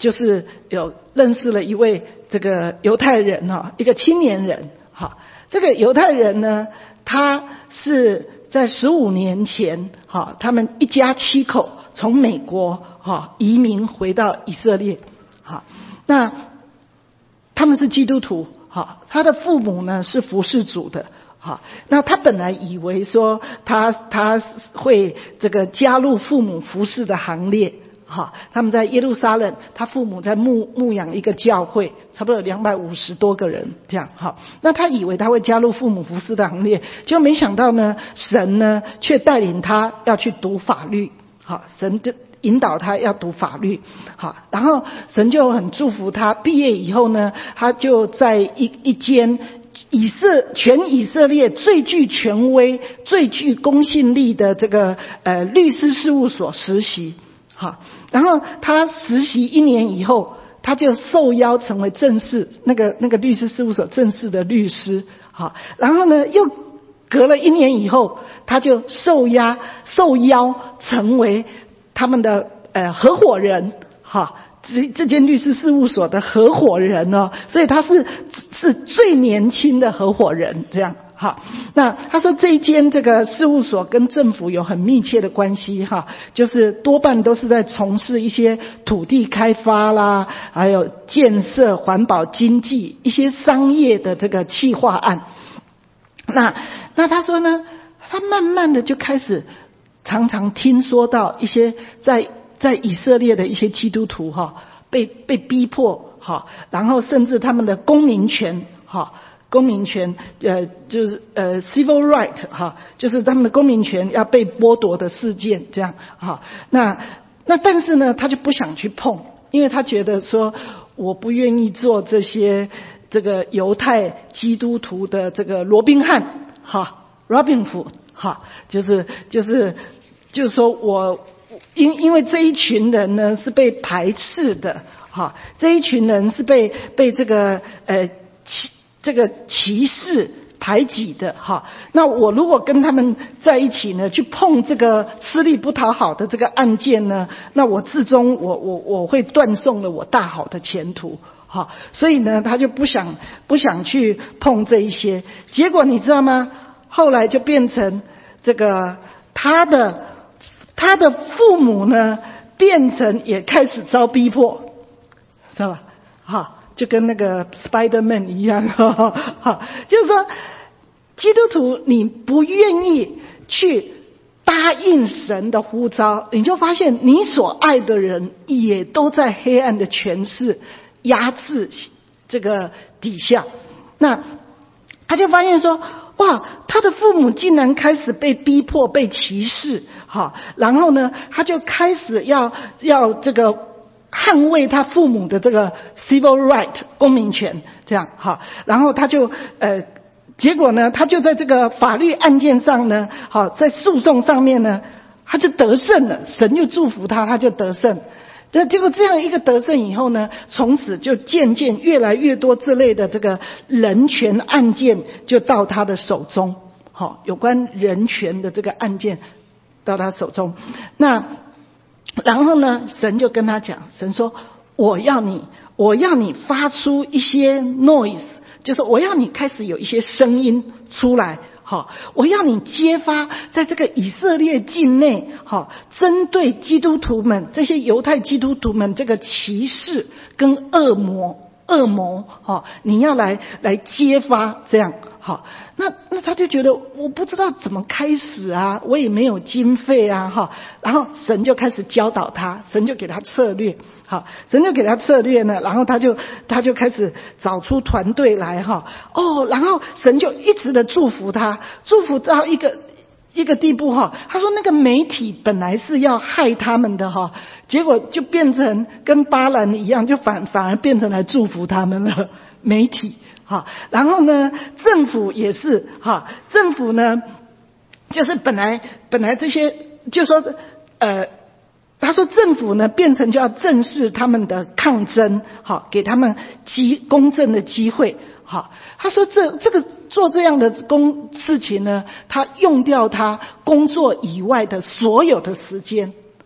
就是有认识了一位这个犹太人哈，一个青年人哈。这个犹太人呢，他是在十五年前哈，他们一家七口从美国哈移民回到以色列哈。那他们是基督徒哈，他的父母呢是服事主的。好，那他本来以为说他他会这个加入父母服侍的行列，哈，他们在耶路撒冷，他父母在牧牧养一个教会，差不多有两百五十多个人这样，哈，那他以为他会加入父母服侍的行列，就没想到呢，神呢却带领他要去读法律，好，神就引导他要读法律，好，然后神就很祝福他，毕业以后呢，他就在一一间以色全以色列最具权威、最具公信力的这个呃律师事务所实习，好，然后他实习一年以后，他就受邀成为正式那个那个律师事务所正式的律师，好，然后呢又隔了一年以后，他就受邀受邀成为他们的呃合伙人，哈。这这间律师事务所的合伙人哦，所以他是是最年轻的合伙人，这样哈。那他说这一间这个事务所跟政府有很密切的关系哈，就是多半都是在从事一些土地开发啦，还有建设、环保、经济一些商业的这个企划案。那那他说呢，他慢慢的就开始常常听说到一些在。在以色列的一些基督徒哈，被被逼迫哈，然后甚至他们的公民权哈，公民权呃就是呃 civil right 哈，就是他们的公民权要被剥夺的事件这样哈。那那但是呢，他就不想去碰，因为他觉得说我不愿意做这些这个犹太基督徒的这个罗宾汉哈 ，Robin Hood 哈，就是就是就是说我。因因为这一群人呢是被排斥的，哈，这一群人是被被这个呃歧这个歧视排挤的，哈。那我如果跟他们在一起呢，去碰这个吃力不讨好的这个案件呢，那我至终我我我会断送了我大好的前途，哈。所以呢，他就不想不想去碰这一些，结果你知道吗？后来就变成这个他的。他的父母呢，变成也开始遭逼迫，知道吧？哈，就跟那个 Spider-Man 一样，哈哈，就是说，基督徒你不愿意去答应神的呼召，你就发现你所爱的人也都在黑暗的权势压制这个底下，那他就发现说。哇，他的父母竟然开始被逼迫、被歧视，好，然后呢，他就开始要要这个捍卫他父母的这个 civil right 公民权，这样好，然后他就呃，结果呢，他就在这个法律案件上呢，好，在诉讼上面呢，他就得胜了，神就祝福他，他就得胜。那结果这样一个得胜以后呢，从此就渐渐越来越多这类的这个人权案件就到他的手中，好，有关人权的这个案件到他手中。那然后呢，神就跟他讲，神说我要你，我要你发出一些 noise， 就是我要你开始有一些声音出来。好，我要你揭发在这个以色列境内，好，针对基督徒们这些犹太基督徒们这个歧视跟恶魔恶谋，好，你要来来揭发这样，好，那那他就觉得我不知道怎么开始啊，我也没有经费啊，哈，然后神就开始教导他，神就给他策略，好，神就给他策略呢，然后他就他就开始找出团队来，哈，哦，然后神就一直的祝福他，祝福到一个一个地步，哈，他说那个媒体本来是要害他们的，哈，结果就变成跟巴兰一样，就反反而变成来祝福他们了，媒体。好，然后呢，政府也是哈，政府呢，就是本来本来这些，就说呃，他说政府呢变成就要正视他们的抗争，好，给他们机公正的机会，好，他说这这个做这样的公事情呢，他用掉他工作以外的所有的时间。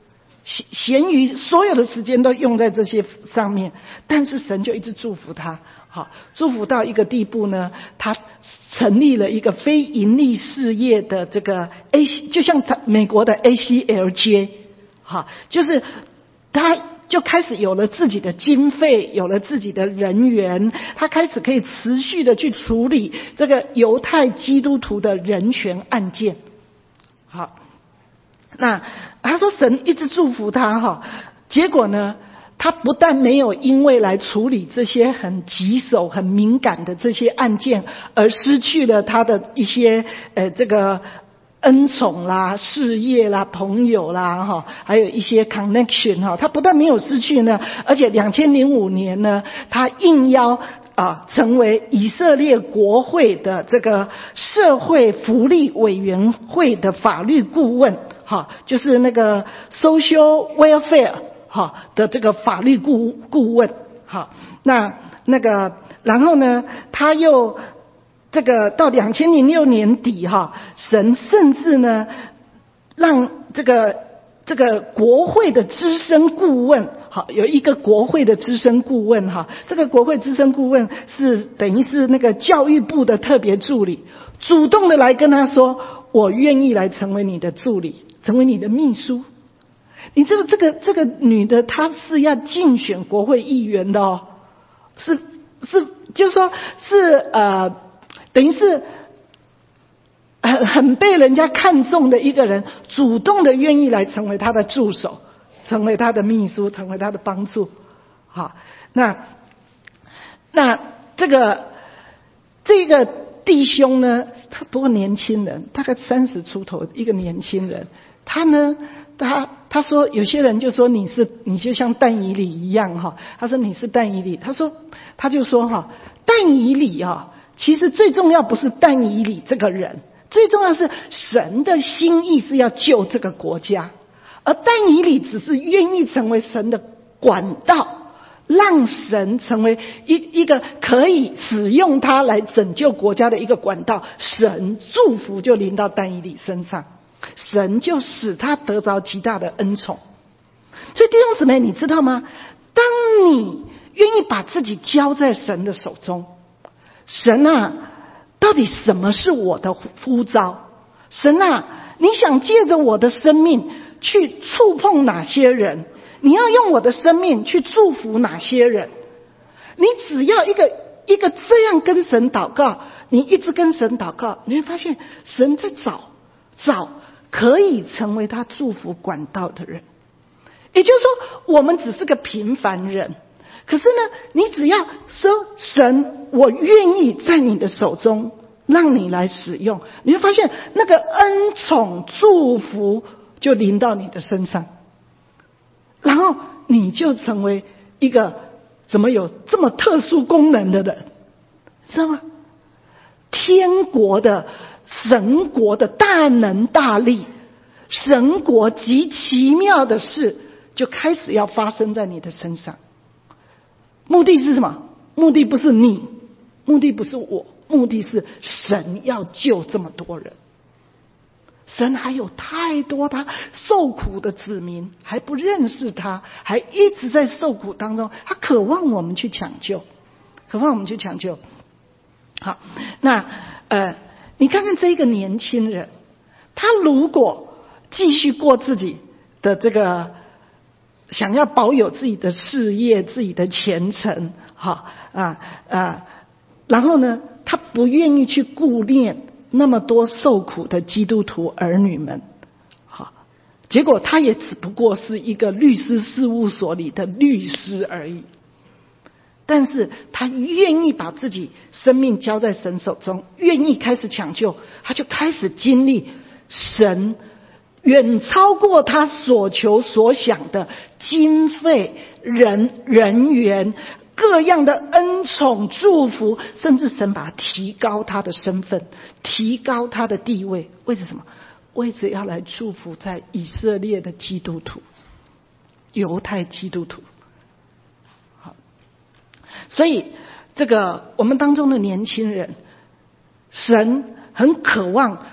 闲余所有的时间都用在这些上面，但是神就一直祝福他，好，祝福到一个地步呢，他成立了一个非盈利事业的这个 A， 就像他美国的 A C L J， 好，就是他就开始有了自己的经费，有了自己的人员，他开始可以持续的去处理这个犹太基督徒的人权案件。好，那他说神一直祝福他哈，结果呢，他不但没有因为来处理这些很棘手、很敏感的这些案件而失去了他的一些呃这个恩宠啦、事业啦、朋友啦哈，还有一些 connection 哈，他不但没有失去呢，而且两千零五年呢，他应邀啊，成为以色列国会的这个社会福利委员会的法律顾问，哈，就是那个 social welfare 哈的这个法律顾顾问，哈，那那个然后呢，他又这个到两千零六年底哈，神甚至呢让这个这个国会的资深顾问。好，有一个国会的资深顾问哈，这个国会资深顾问是等于是那个教育部的特别助理，主动的来跟他说，我愿意来成为你的助理，成为你的秘书。你知道这个这个女的她是要竞选国会议员的哦，是是就是说是呃等于是很很被人家看重的一个人，主动的愿意来成为他的助手，成为他的秘书，成为他的帮助。好，那那这个这个弟兄呢，他不过年轻人，大概三十出头一个年轻人，他呢，他他说有些人就说你是你就像但以理一样哈，他说你是但以理，他说他就说哈，但以理啊，其实最重要不是但以理这个人，最重要是神的心意是要救这个国家。而但以理只是愿意成为神的管道，让神成为一一个可以使用他来拯救国家的一个管道，神祝福就临到但以理身上，神就使他得着极大的恩宠。所以弟兄姊妹，你知道吗？当你愿意把自己交在神的手中，神啊，到底什么是我的呼召？神啊，你想借着我的生命去触碰哪些人？你要用我的生命去祝福哪些人？你只要一个一个这样跟神祷告，你一直跟神祷告，你会发现神在找找可以成为他祝福管道的人。也就是说，我们只是个平凡人，可是呢，你只要说神，我愿意在你的手中让你来使用，你会发现那个恩宠祝福就临到你的身上，然后你就成为一个怎么有这么特殊功能的人，知道吗？天国的神国的大能大力，神国极奇妙的事就开始要发生在你的身上。目的是什么？目的不是你，目的不是我，目的是神要救这么多人。神还有太多他受苦的子民还不认识他，还一直在受苦当中，他渴望我们去抢救，渴望我们去抢救。好，那呃，你看看这一个年轻人，他如果继续过自己的这个想要保有自己的事业、自己的前程，哈啊啊，然后呢，他不愿意去顾念那么多受苦的基督徒儿女们，好，结果他也只不过是一个律师事务所里的律师而已。但是他愿意把自己生命交在神手中，愿意开始抢救，他就开始经历神远超过他所求所想的经费、人人员、各样的恩宠祝福，甚至神把他提高他的身份，提高他的地位。为什么？为着要来祝福在以色列的基督徒、犹太基督徒。好，所以这个我们当中的年轻人，神很渴望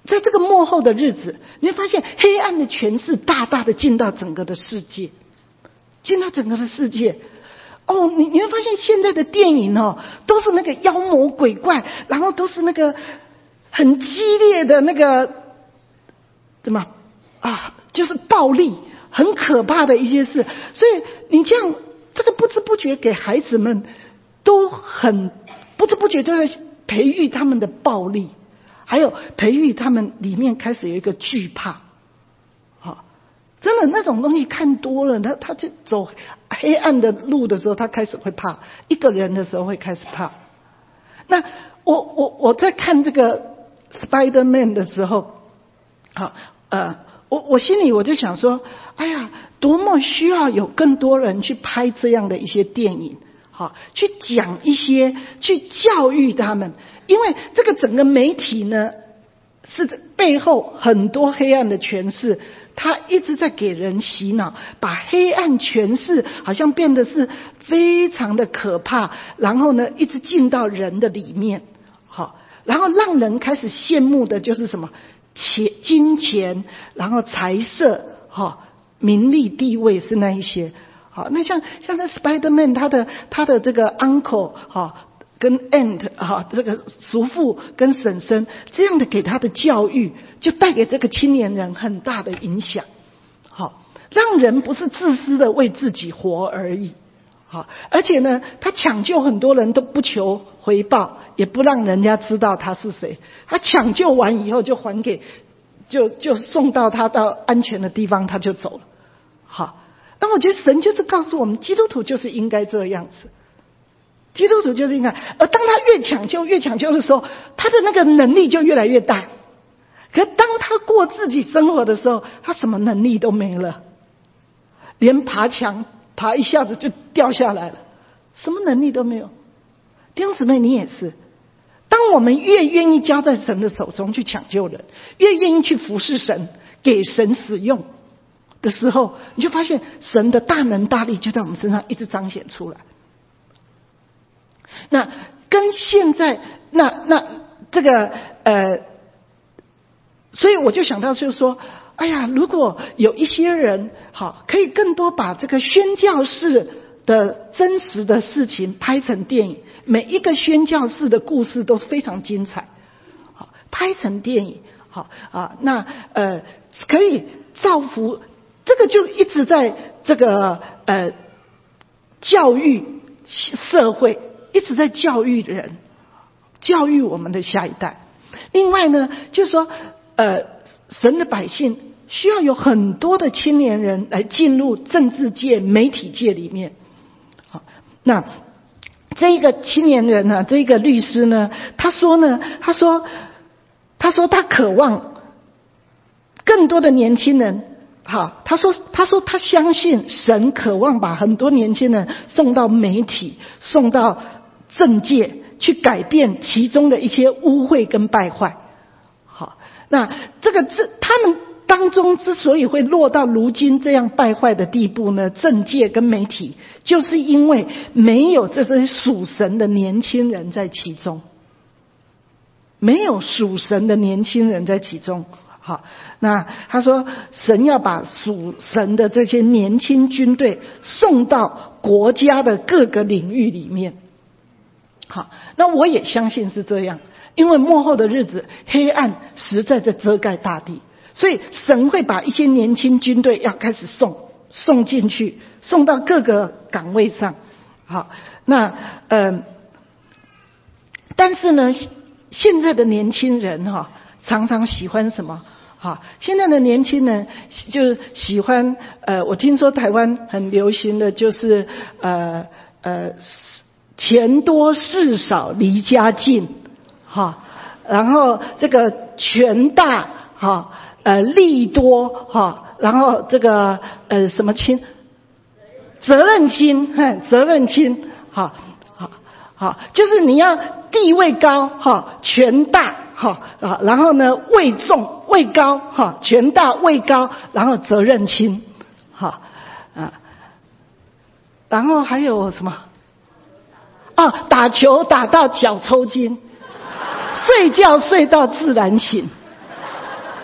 在这个末后的日子，你会发现黑暗的权势大大的进到整个的世界，进到整个的世界。哦，你你会发现现在的电影哦，都是那个妖魔鬼怪，然后都是那个很激烈的那个怎么啊，就是暴力，很可怕的一些事。所以你这样，这个不知不觉给孩子们都很不知不觉都在培育他们的暴力，还有培育他们里面开始有一个惧怕。好，真的那种东西看多了，他他就走黑暗的路的时候，他开始会怕；一个人的时候会开始怕。那我我我在看这个 Spider-Man 的时候，好呃，我我心里我就想说，哎呀，多么需要有更多人去拍这样的一些电影，好，去讲一些，去教育他们，因为这个整个媒体呢，是背后很多黑暗的权势。他一直在给人洗脑，把黑暗权势好像变得是非常的可怕，然后呢一直进到人的里面，好，然后让人开始羡慕的就是什么钱、金钱，然后财色，好，名利地位是那一些。好，那像像那 Spider-Man 他的他的这个 uncle 好跟 aunt 哈，这个叔父跟婶婶这样的给他的教育，就带给这个青年人很大的影响。好，让人不是自私的为自己活而已。好，而且呢，他抢救很多人都不求回报，也不让人家知道他是谁。他抢救完以后就还给，就就送到他到安全的地方，他就走了。好，那我觉得神就是告诉我们，基督徒就是应该这样子。基督徒就是应该，而当他越抢救越抢救的时候，他的那个能力就越来越大。可当他过自己生活的时候，他什么能力都没了，连爬墙爬一下子就掉下来了，什么能力都没有。弟兄姊妹，你也是。当我们越愿意交在神的手中去抢救人，越愿意去服侍神，给神使用的时候，你就发现神的大能大力就在我们身上一直彰显出来。那跟现在那那这个呃，所以我就想到就是说，哎呀，如果有一些人好，可以更多把这个宣教士的真实的事情拍成电影，每一个宣教士的故事都非常精彩，好，拍成电影，好啊，那呃可以造福，这个就一直在这个呃教育社会。一直在教育人，教育我们的下一代。另外呢，就是说，呃，神的百姓需要有很多的青年人来进入政治界、媒体界里面。好，那这个青年人呢，这个律师呢，他说呢，他说，他说他渴望更多的年轻人。好，他说，他说他相信神渴望把很多年轻人送到媒体，送到政界去改变其中的一些污秽跟败坏。好，那这个这他们当中之所以会落到如今这样败坏的地步呢，政界跟媒体就是因为没有这些属神的年轻人在其中，没有属神的年轻人在其中。好，那他说神要把属神的这些年轻军队送到国家的各个领域里面。好，那我也相信是这样，因为末后的日子黑暗实在在遮盖大地，所以神会把一些年轻军队要开始送送进去，送到各个岗位上。好，那呃，但是呢，现在的年轻人哈、哦，常常喜欢什么？好，现在的年轻人就喜欢呃，我听说台湾很流行的就是呃呃。钱多事少离家近，哈，然后这个权大，哈，呃利多，哈，然后这个呃什么轻，责任轻，哼，责任轻，好，好，好，就是你要地位高，哈，权大，哈，啊，然后呢位重位高，哈，权大位高，然后责任轻，哈，啊，然后还有什么？哦，打球打到脚抽筋，睡觉睡到自然醒，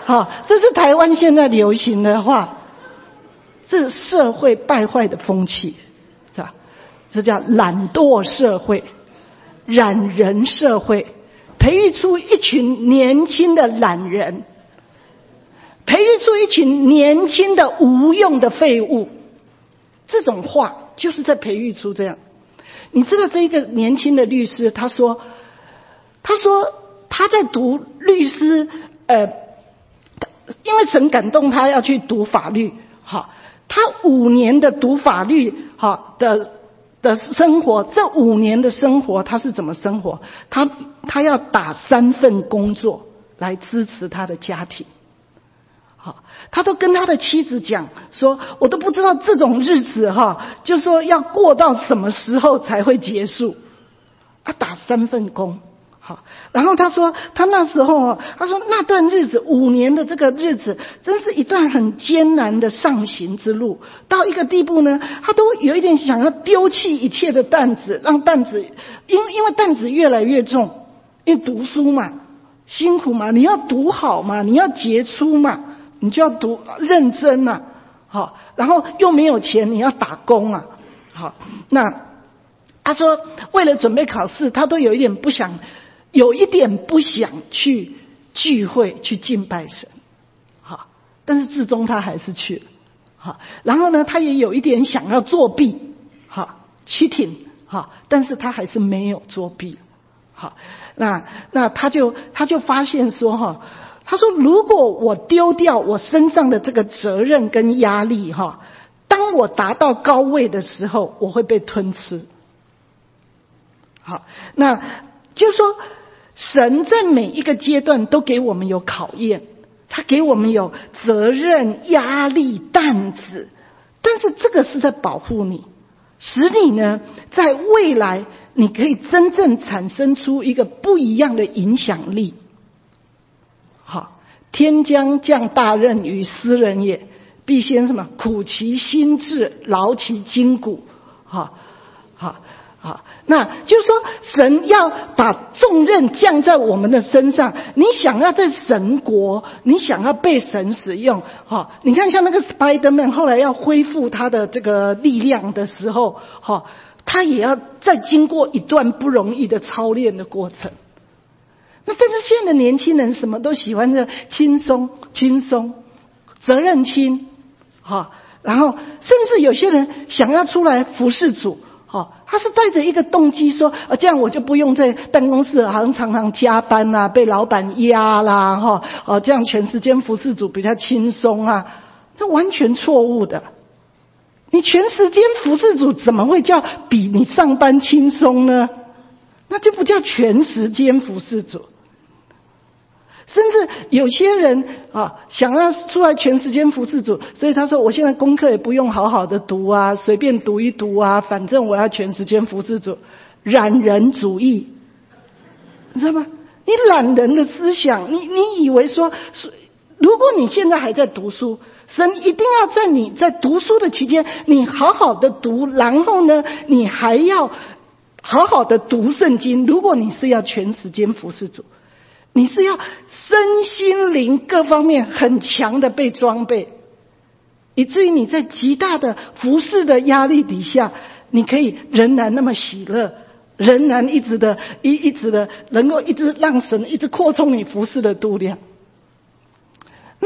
好，这是台湾现在流行的话，这是社会败坏的风气，是吧？这叫懒惰社会、懒人社会，培育出一群年轻的懒人，培育出一群年轻的无用的废物。这种话就是在培育出这样。你知道这一个年轻的律师，他说，他说他在读律师，呃，因为神感动他要去读法律，好，他五年的读法律，好的的生活，这五年的生活他是怎么生活？他他要打三份工作来支持他的家庭。好，他都跟他的妻子讲说，我都不知道这种日子哈，就说要过到什么时候才会结束。他打三份工，好，然后他说他那时候，他说那段日子五年的这个日子，真是一段很艰难的上行之路。到一个地步呢，他都有一点想要丢弃一切的担子，让担子，因为因为担子越来越重，因为读书嘛，辛苦嘛，你要读好嘛，你要杰出嘛。你就要读认真啊，好，然后又没有钱，你要打工啊，好，那他说为了准备考试，他都有一点不想，有一点不想去聚会去敬拜神，好，但是至终他还是去了，好，然后呢，他也有一点想要作弊，好 ，cheating， 好，但是他还是没有作弊，好，那那他就他就发现说哈。他说如果我丢掉我身上的这个责任跟压力哈，当我达到高位的时候，我会被吞吃。好，那就是说神在每一个阶段都给我们有考验，他给我们有责任、压力、担子，但是这个是在保护你，使你呢在未来你可以真正产生出一个不一样的影响力。好，天将降大任于斯人也，必先什么苦其心志，劳其筋骨。好，好，好，那就是说，神要把重任降在我们的身上。你想要在神国，你想要被神使用，好，你看像那个 Spider-Man 后来要恢复他的这个力量的时候，好，他也要再经过一段不容易的操练的过程。那但是现在的年轻人什么都喜欢的轻松轻松，责任轻，好，然后甚至有些人想要出来服侍主，好，他是带着一个动机说，啊，这样我就不用在办公室好像常常加班啊，被老板压啦，哈，哦，这样全时间服侍主比较轻松啊，这完全错误的。你全时间服侍主怎么会叫比你上班轻松呢？那就不叫全时间服侍主。甚至有些人啊，想要出来全时间服侍主，所以他说我现在功课也不用好好的读啊，随便读一读啊，反正我要全时间服侍主。懒人主义，你知道吗？你懒人的思想，你你以为说，如果你现在还在读书，神一定要在你在读书的期间，你好好的读，然后呢，你还要好好的读圣经。如果你是要全时间服侍主，你是要身心灵各方面很强的被装备，以至于你在极大的服侍的压力底下，你可以仍然那么喜乐，仍然一直的一一直的能够一直让神一直扩充你服侍的度量。那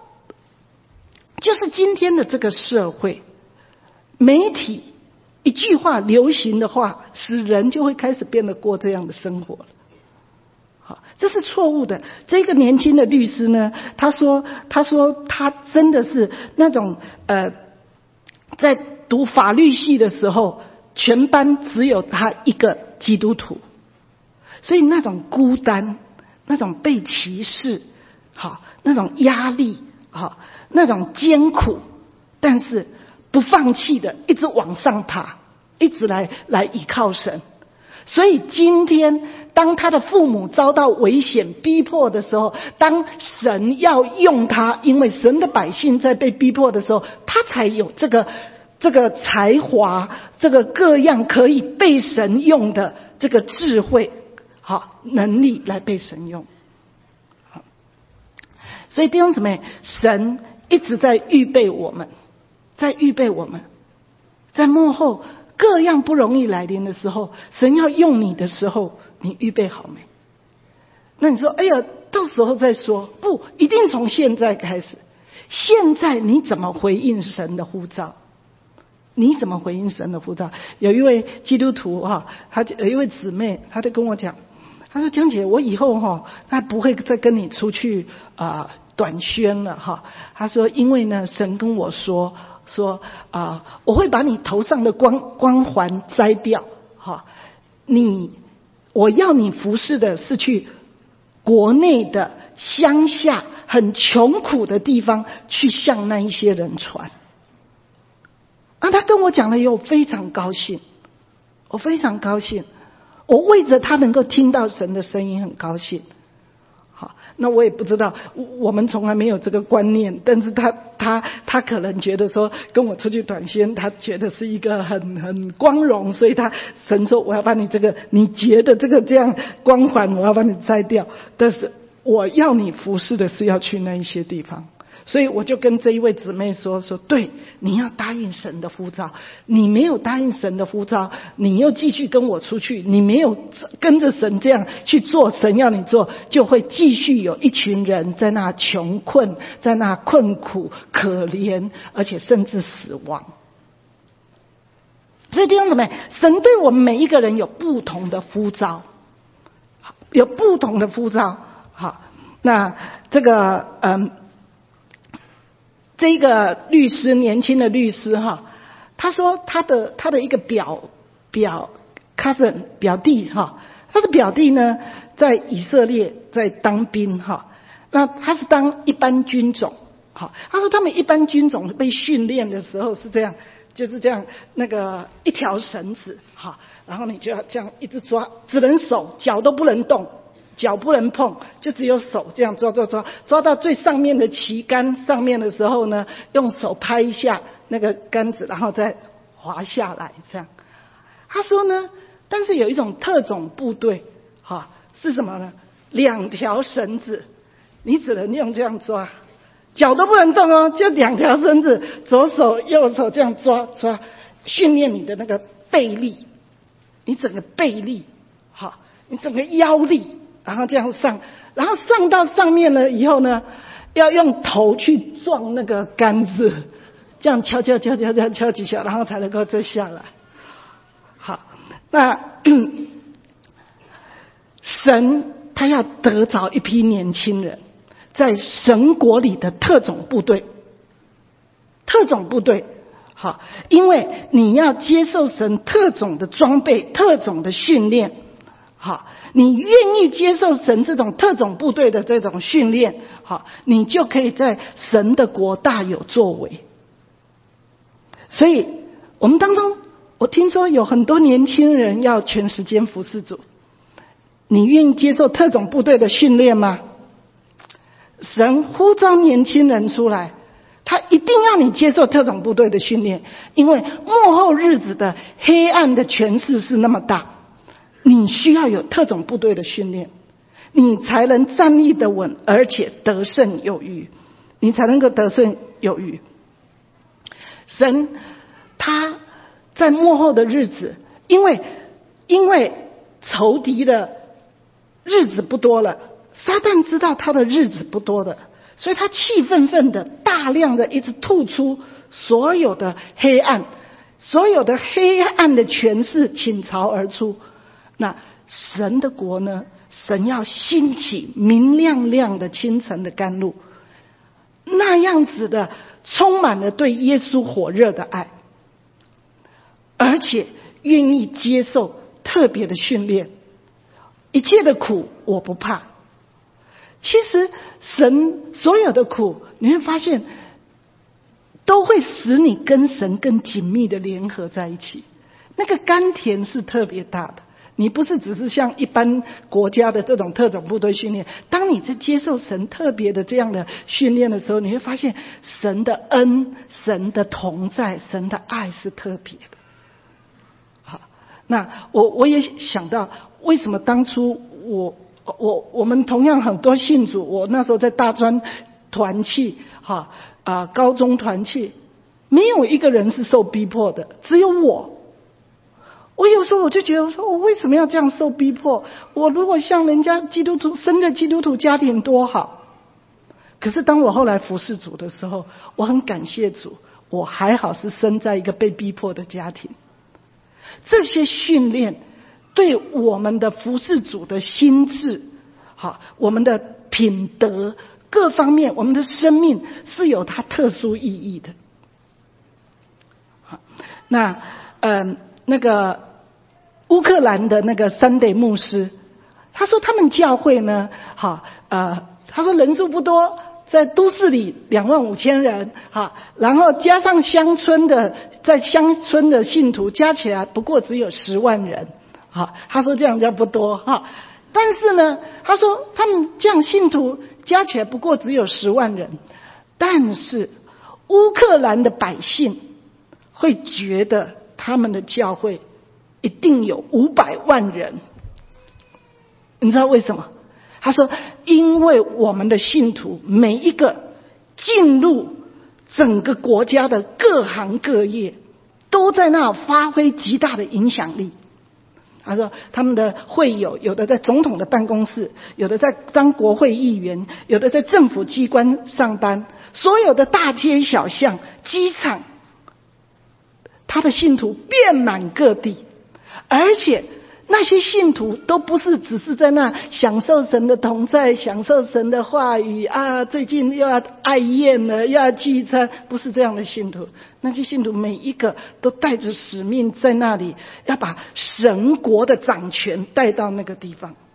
就是今天的这个社会，媒体一句话流行的话，使人就会开始变得过这样的生活了。好，这是错误的。这个年轻的律师呢，他说，他说他真的是那种呃，在读法律系的时候，全班只有他一个基督徒，所以那种孤单，那种被歧视，好，那种压力，好，那种艰苦，但是不放弃的，一直往上爬，一直来来依靠神。所以今天当他的父母遭到危险逼迫的时候，当神要用他，因为神的百姓在被逼迫的时候，他才有这个这个才华，这个各样可以被神用的这个智慧，好，能力来被神用。 所以弟兄姊妹，神一直在预备我们，在预备我们，在幕后各样不容易来临的时候，神要用你的时候，你预备好没？那你说，哎呀，到时候再说。不，一定从现在开始。现在你怎么回应神的呼召？你怎么回应神的呼召？有一位基督徒哈，他有一位姊妹，他就跟我讲，他说：“江姐，我以后哈，他不会再跟你出去啊、呃、短宣了哈。”他说：“因为呢，神跟我说说啊、呃，我会把你头上的光光环摘掉哈，你我要你服侍的是去国内的乡下很穷苦的地方去向那一些人传。”啊，他跟我讲了以后，我非常高兴，我非常高兴，我为着他能够听到神的声音很高兴。好，那我也不知道，我们从来没有这个观念，但是他他他可能觉得说跟我出去短宣，他觉得是一个很很光荣，所以他神说我要把你这个你觉得这个这样光环，我要把你摘掉，但是我要你服侍的是要去那一些地方。所以我就跟这一位姊妹说说，对，你要答应神的呼召，你没有答应神的呼召，你又继续跟我出去，你没有跟着神这样去做神要你做，就会继续有一群人在那穷困，在那困苦可怜，而且甚至死亡。所以弟兄姊妹，神对我们每一个人有不同的呼召，有不同的呼召。好，那这个嗯。这个律师，年轻的律师哈，他说他的他的一个表表 cousin 表弟哈，他的表弟呢在以色列在当兵哈，那他是当一般军种哈，他说他们一般军种被训练的时候是这样，就是这样那个一条绳子哈，然后你就要这样一直抓，只能手脚都不能动。脚不能碰，就只有手这样抓抓抓，抓到最上面的旗杆上面的时候呢，用手拍一下那个杆子，然后再滑下来，这样。他说呢，但是有一种特种部队，哈，是什么呢？两条绳子，你只能用这样抓，脚都不能动哦，就两条绳子，左手右手这样抓抓，训练你的那个背力，你整个背力，哈，你整个腰力。然后这样上，然后上到上面了以后呢，要用头去撞那个杆子，这样敲敲敲敲敲敲几下，然后才能够再下来。好，那神他要得着一批年轻人，在神国里的特种部队，特种部队。好，因为你要接受神特种的装备、特种的训练。好，你愿意接受神这种特种部队的这种训练，好，你就可以在神的国大有作为。所以我们当中，我听说有很多年轻人要全时间服侍主，你愿意接受特种部队的训练吗？神呼召年轻人出来，他一定要你接受特种部队的训练，因为末后日子的黑暗的权势是那么大。你需要有特种部队的训练，你才能站立得稳，而且得胜有余，你才能够得胜有余。神他在末后的日子，因为因为仇敌的日子不多了，撒旦知道他的日子不多了，所以他气愤愤的大量的一直吐出所有的黑暗，所有的黑暗的权势倾巢而出。那神的国呢？神要兴起明亮亮的清晨的甘露，那样子的充满了对耶稣火热的爱，而且愿意接受特别的训练，一切的苦我不怕。其实神所有的苦，你会发现都会使你跟神更紧密的联合在一起，那个甘甜是特别大的。你不是只是像一般国家的这种特种部队训练，当你在接受神特别的这样的训练的时候，你会发现神的恩、神的同在、神的爱是特别的。好，那我我也想到，为什么当初我我我们同样很多信主，我那时候在大专团契，哈啊，高中团契，没有一个人是受逼迫的，只有我。我有时候我就觉得，我说我为什么要这样受逼迫？我如果像人家基督徒生在基督徒家庭多好。可是当我后来服侍主的时候，我很感谢主，我还好是生在一个被逼迫的家庭。这些训练对我们的服侍主的心智，好，我们的品德各方面，我们的生命是有它特殊意义的。好，那嗯。那个乌克兰的那个三代牧师，他说他们教会呢，好呃，他说人数不多，在都市里两万五千人，好，然后加上乡村的，在乡村的信徒加起来不过只有十万人，好，他说这样叫不多哈，但是呢，他说他们这样信徒加起来不过只有十万人，但是乌克兰的百姓会觉得他们的教会一定有五百万人，你知道为什么？他说，因为我们的信徒每一个进入整个国家的各行各业，都在那发挥极大的影响力。他说，他们的会友有的在总统的办公室，有的在当国会议员，有的在政府机关上班，所有的大街小巷、机场，他的信徒遍满各地，而且那些信徒都不是只是在那享受神的同在，享受神的话语啊，最近又要爱宴了，又要聚餐，不是这样的信徒。那些信徒每一个都带着使命在那里，要把神国的掌权带到那个地方，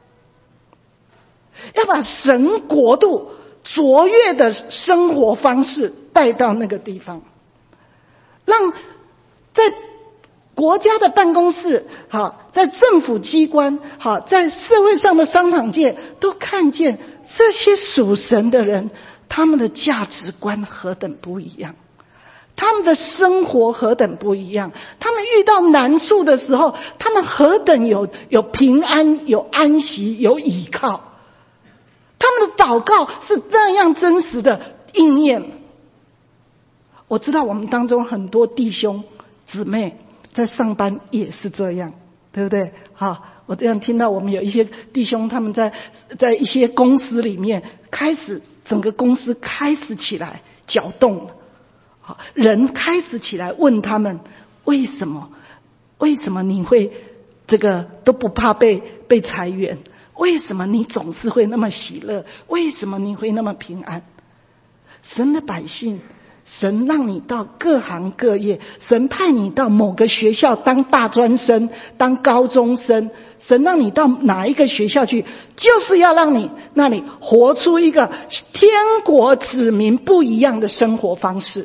要把神国度卓越的生活方式带到那个地方，让在国家的办公室，好，在政府机关，好，在社会上的商场界，都看见这些属神的人，他们的价值观何等不一样，他们的生活何等不一样，他们遇到难处的时候，他们何等有有平安、有安息、有倚靠，他们的祷告是这样真实的应验。我知道我们当中很多弟兄姊妹在上班也是这样，对不对？好，我这样听到我们有一些弟兄他们在在一些公司里面开始，整个公司开始起来搅动了，好，人开始起来问他们为什么为什么你会这个都不怕被被裁员，为什么你总是会那么喜乐，为什么你会那么平安？神的百姓，神让你到各行各业，神派你到某个学校当大专生，当高中生，神让你到哪一个学校去，就是要让你那里活出一个天国子民不一样的生活方式，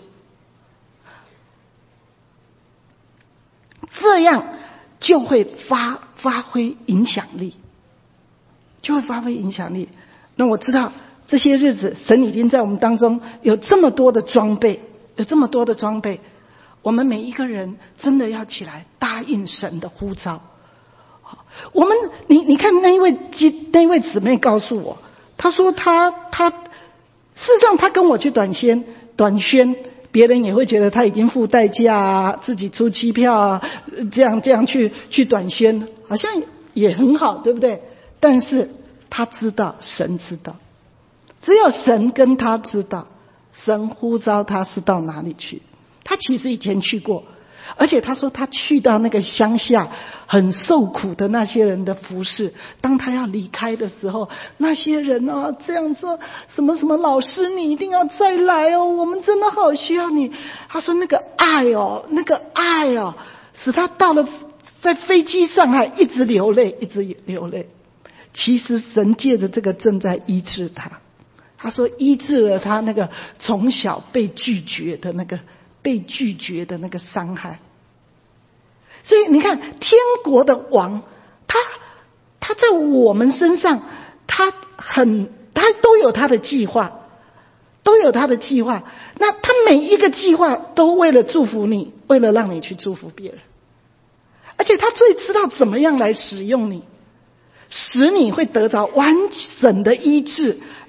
这样就会发发挥影响力，就会发挥影响力。那我知道这些日子神已经在我们当中有这么多的装备，有这么多的装备，我们每一个人真的要起来答应神的呼召。我们你你看那一位那一位姊妹告诉我，她说她她事实上她跟我去短宣短宣，别人也会觉得她已经付代价啊，自己出机票啊，这样这样去去短宣，好像也很好，对不对？但是她知道，神知道，只有神跟她知道，神呼召她是到哪里去。她其实以前去过，而且她说她去到那个乡下很受苦的那些人的服侍，当她要离开的时候，那些人啊这样说，什么什么老师你一定要再来哦，我们真的好需要你。她说那个爱哦，那个爱哦，使她到了在飞机上还一直流泪，一直流泪。其实神借着这个正在医治她，她说医治了她那个从小被拒绝的那个被拒绝的那个伤害。所以你看天国的王，他他在我们身上，他很他都有他的计划，都有他的计划。那他每一个计划都为了祝福你，为了让你去祝福别人，而且他最知道怎么样来使用你，使你会得到完整的医治，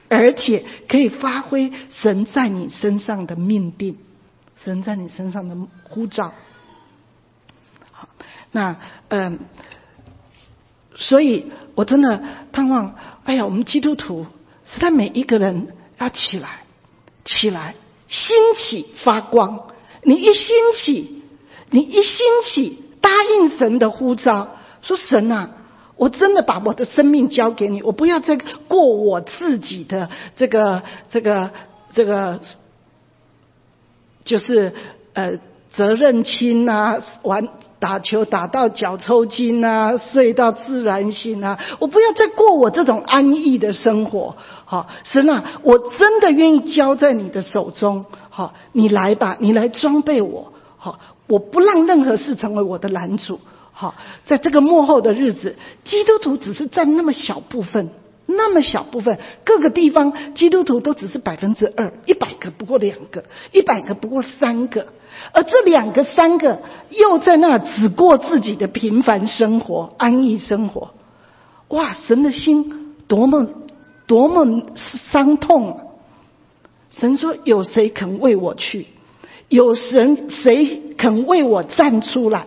而且可以发挥神在你身上的命定，神在你身上的呼召。好，那嗯，所以我真的盼望，哎呀，我们基督徒实在每一个人要起来，起来，兴起发光。你一兴起，你一兴起，答应神的呼召，说神啊，我真的把我的生命交给你，我不要再过我自己的这个这个这个，就是呃责任轻啊，玩打球打到脚抽筋啊，睡到自然醒啊，我不要再过我这种安逸的生活。好，神啊，我真的愿意交在你的手中。好，你来吧，你来装备我。好，我不让任何事成为我的拦阻。好，在这个末后的日子，基督徒只是占那么小部分，那么小部分，各个地方基督徒都只是百分之二，一百个不过两个，一百个不过三个，而这两个三个又在那只过自己的平凡生活、安逸生活。哇，神的心多么多么伤痛啊！神说：“有谁肯为我去？有神谁肯为我站出来？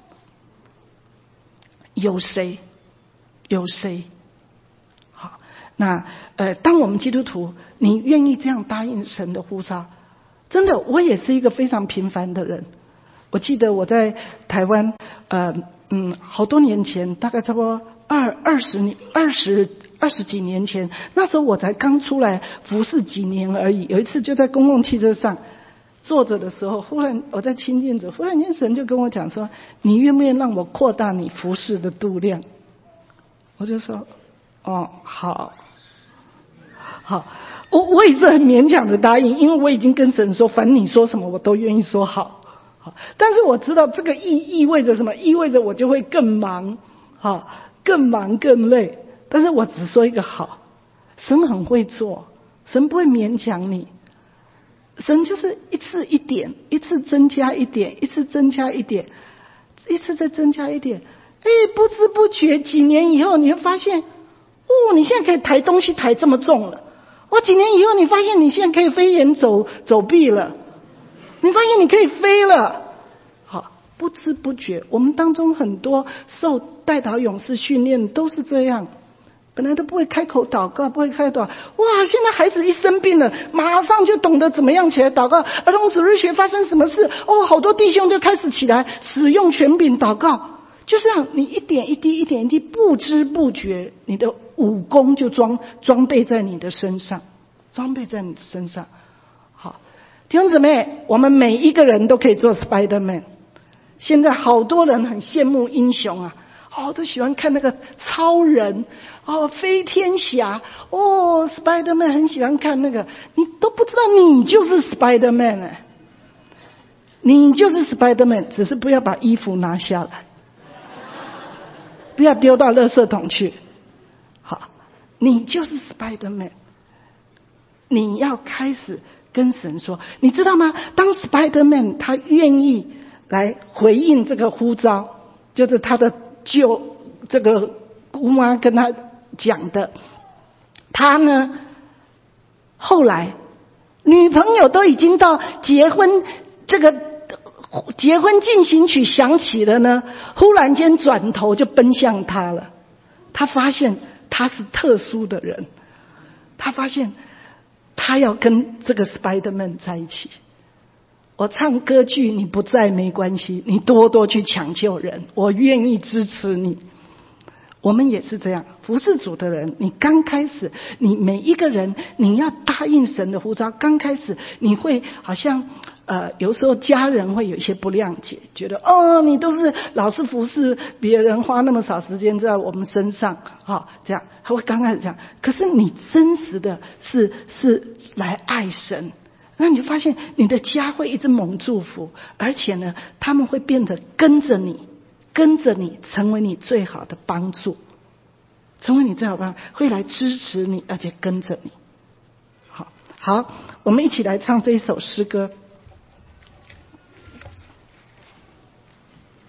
有谁？有谁？”好，那呃，当我们基督徒，你愿意这样答应神的呼召，真的，我也是一个非常平凡的人。我记得我在台湾，呃嗯，好多年前，大概差不多二二十年、二十二十几年前，那时候我才刚出来服侍几年而已。有一次就在公共汽车上坐着的时候，忽然我在亲近着，忽然间神就跟我讲说：“你愿不愿意让我扩大你服侍的度量？”我就说：“哦，好，好。”我我也是很勉强的答应，因为我已经跟神说，反正你说什么我都愿意说好。好，但是我知道这个意意味着什么？意味着我就会更忙，好，更忙更累。但是我只说一个好，神很会做，神不会勉强你，神就是一次一点，一次增加一点，一次增加一点，一次再增加一点。哎，不知不觉几年以后，你会发现，哦，你现在可以抬东西抬这么重了。哇，几年以后，你发现你现在可以飞檐走走壁了，你发现你可以飞了。好，不知不觉，我们当中很多受代祷勇士训练都是这样，本来都不会开口祷告，不会开祷，哇，现在孩子一生病了，马上就懂得怎么样起来祷告。儿童主日学发生什么事，哦，好多弟兄就开始起来使用权柄祷告。就这样，你一点一滴，一点一滴，不知不觉，你的武功就装装备在你的身上，装备在你的身上。好，弟兄姊妹，我们每一个人都可以做 Spider-Man。现在好多人很羡慕英雄啊，哦，都喜欢看那个超人，哦，飞天侠，哦 ，Spider-Man 很喜欢看那个，你都不知道你就是 Spider-Man 哎，你就是 Spider-Man， 只是不要把衣服拿下来。不要丢到垃圾桶去。好，你就是 Spider-Man。你要开始跟神说，你知道吗？当 Spider-Man 他愿意来回应这个呼召，就是他的舅这个姑妈跟他讲的，他呢后来女朋友都已经到结婚这个结婚进行曲响起了呢，忽然间转头就奔向他了。他发现他是特殊的人，他发现他要跟这个 Spider-Man 在一起。我唱歌剧你不在没关系，你多多去抢救人，我愿意支持你。我们也是这样，服侍主的人，你刚开始，你每一个人，你要答应神的呼召。刚开始你会好像呃，有时候家人会有一些不谅解，觉得哦，你都是老是服侍别人，花那么少时间在我们身上，哦，这样他会刚开始这样。可是你真实的是是来爱神，那你就发现你的家会一直蒙祝福，而且呢，他们会变得跟着你。跟着你，成为你最好的帮助，成为你最好的帮助，会来支持你，而且跟着你。好，好，我们一起来唱这一首诗歌。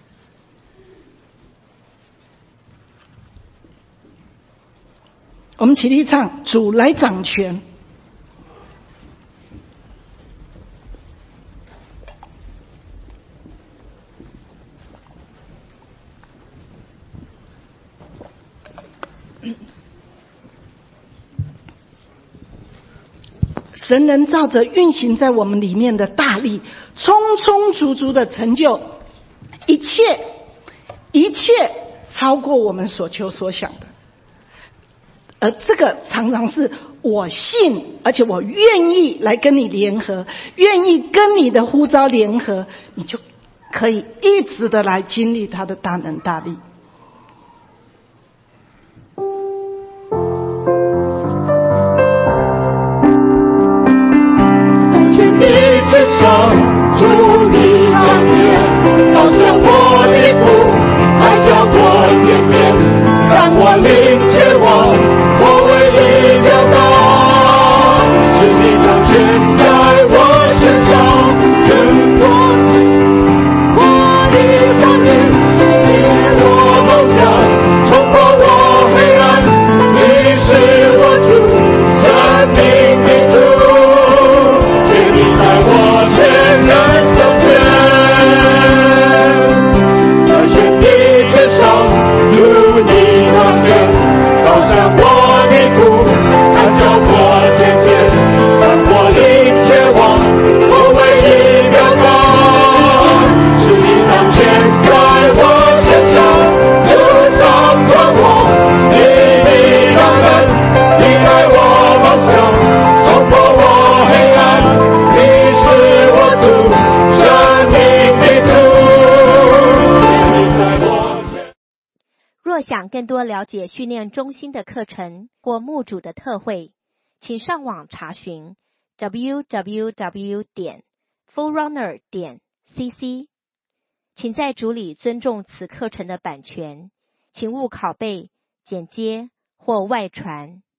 我们们起立唱，主来掌权。神能照着运行在我们里面的大力，充充足足的成就一切，一切超过我们所求所想的。而这个常常是我信，而且我愿意来跟你联合，愿意跟你的呼召联合，你就可以一直的来经历他的大能大力。 至少祝你长远，好像我的骨还叫我天天，让我领前往，我为你表达，是你掌权在我身上，更多是我的光明，给我梦想，冲破我黑暗，你是我主，生命的主。 想更多了解训练中心的课程或牧主的特会，请上网查询 double-u double-u double-u 点 forerunner 点 c c。 请在主里尊重此课程的版权，请勿拷贝、剪接或外传。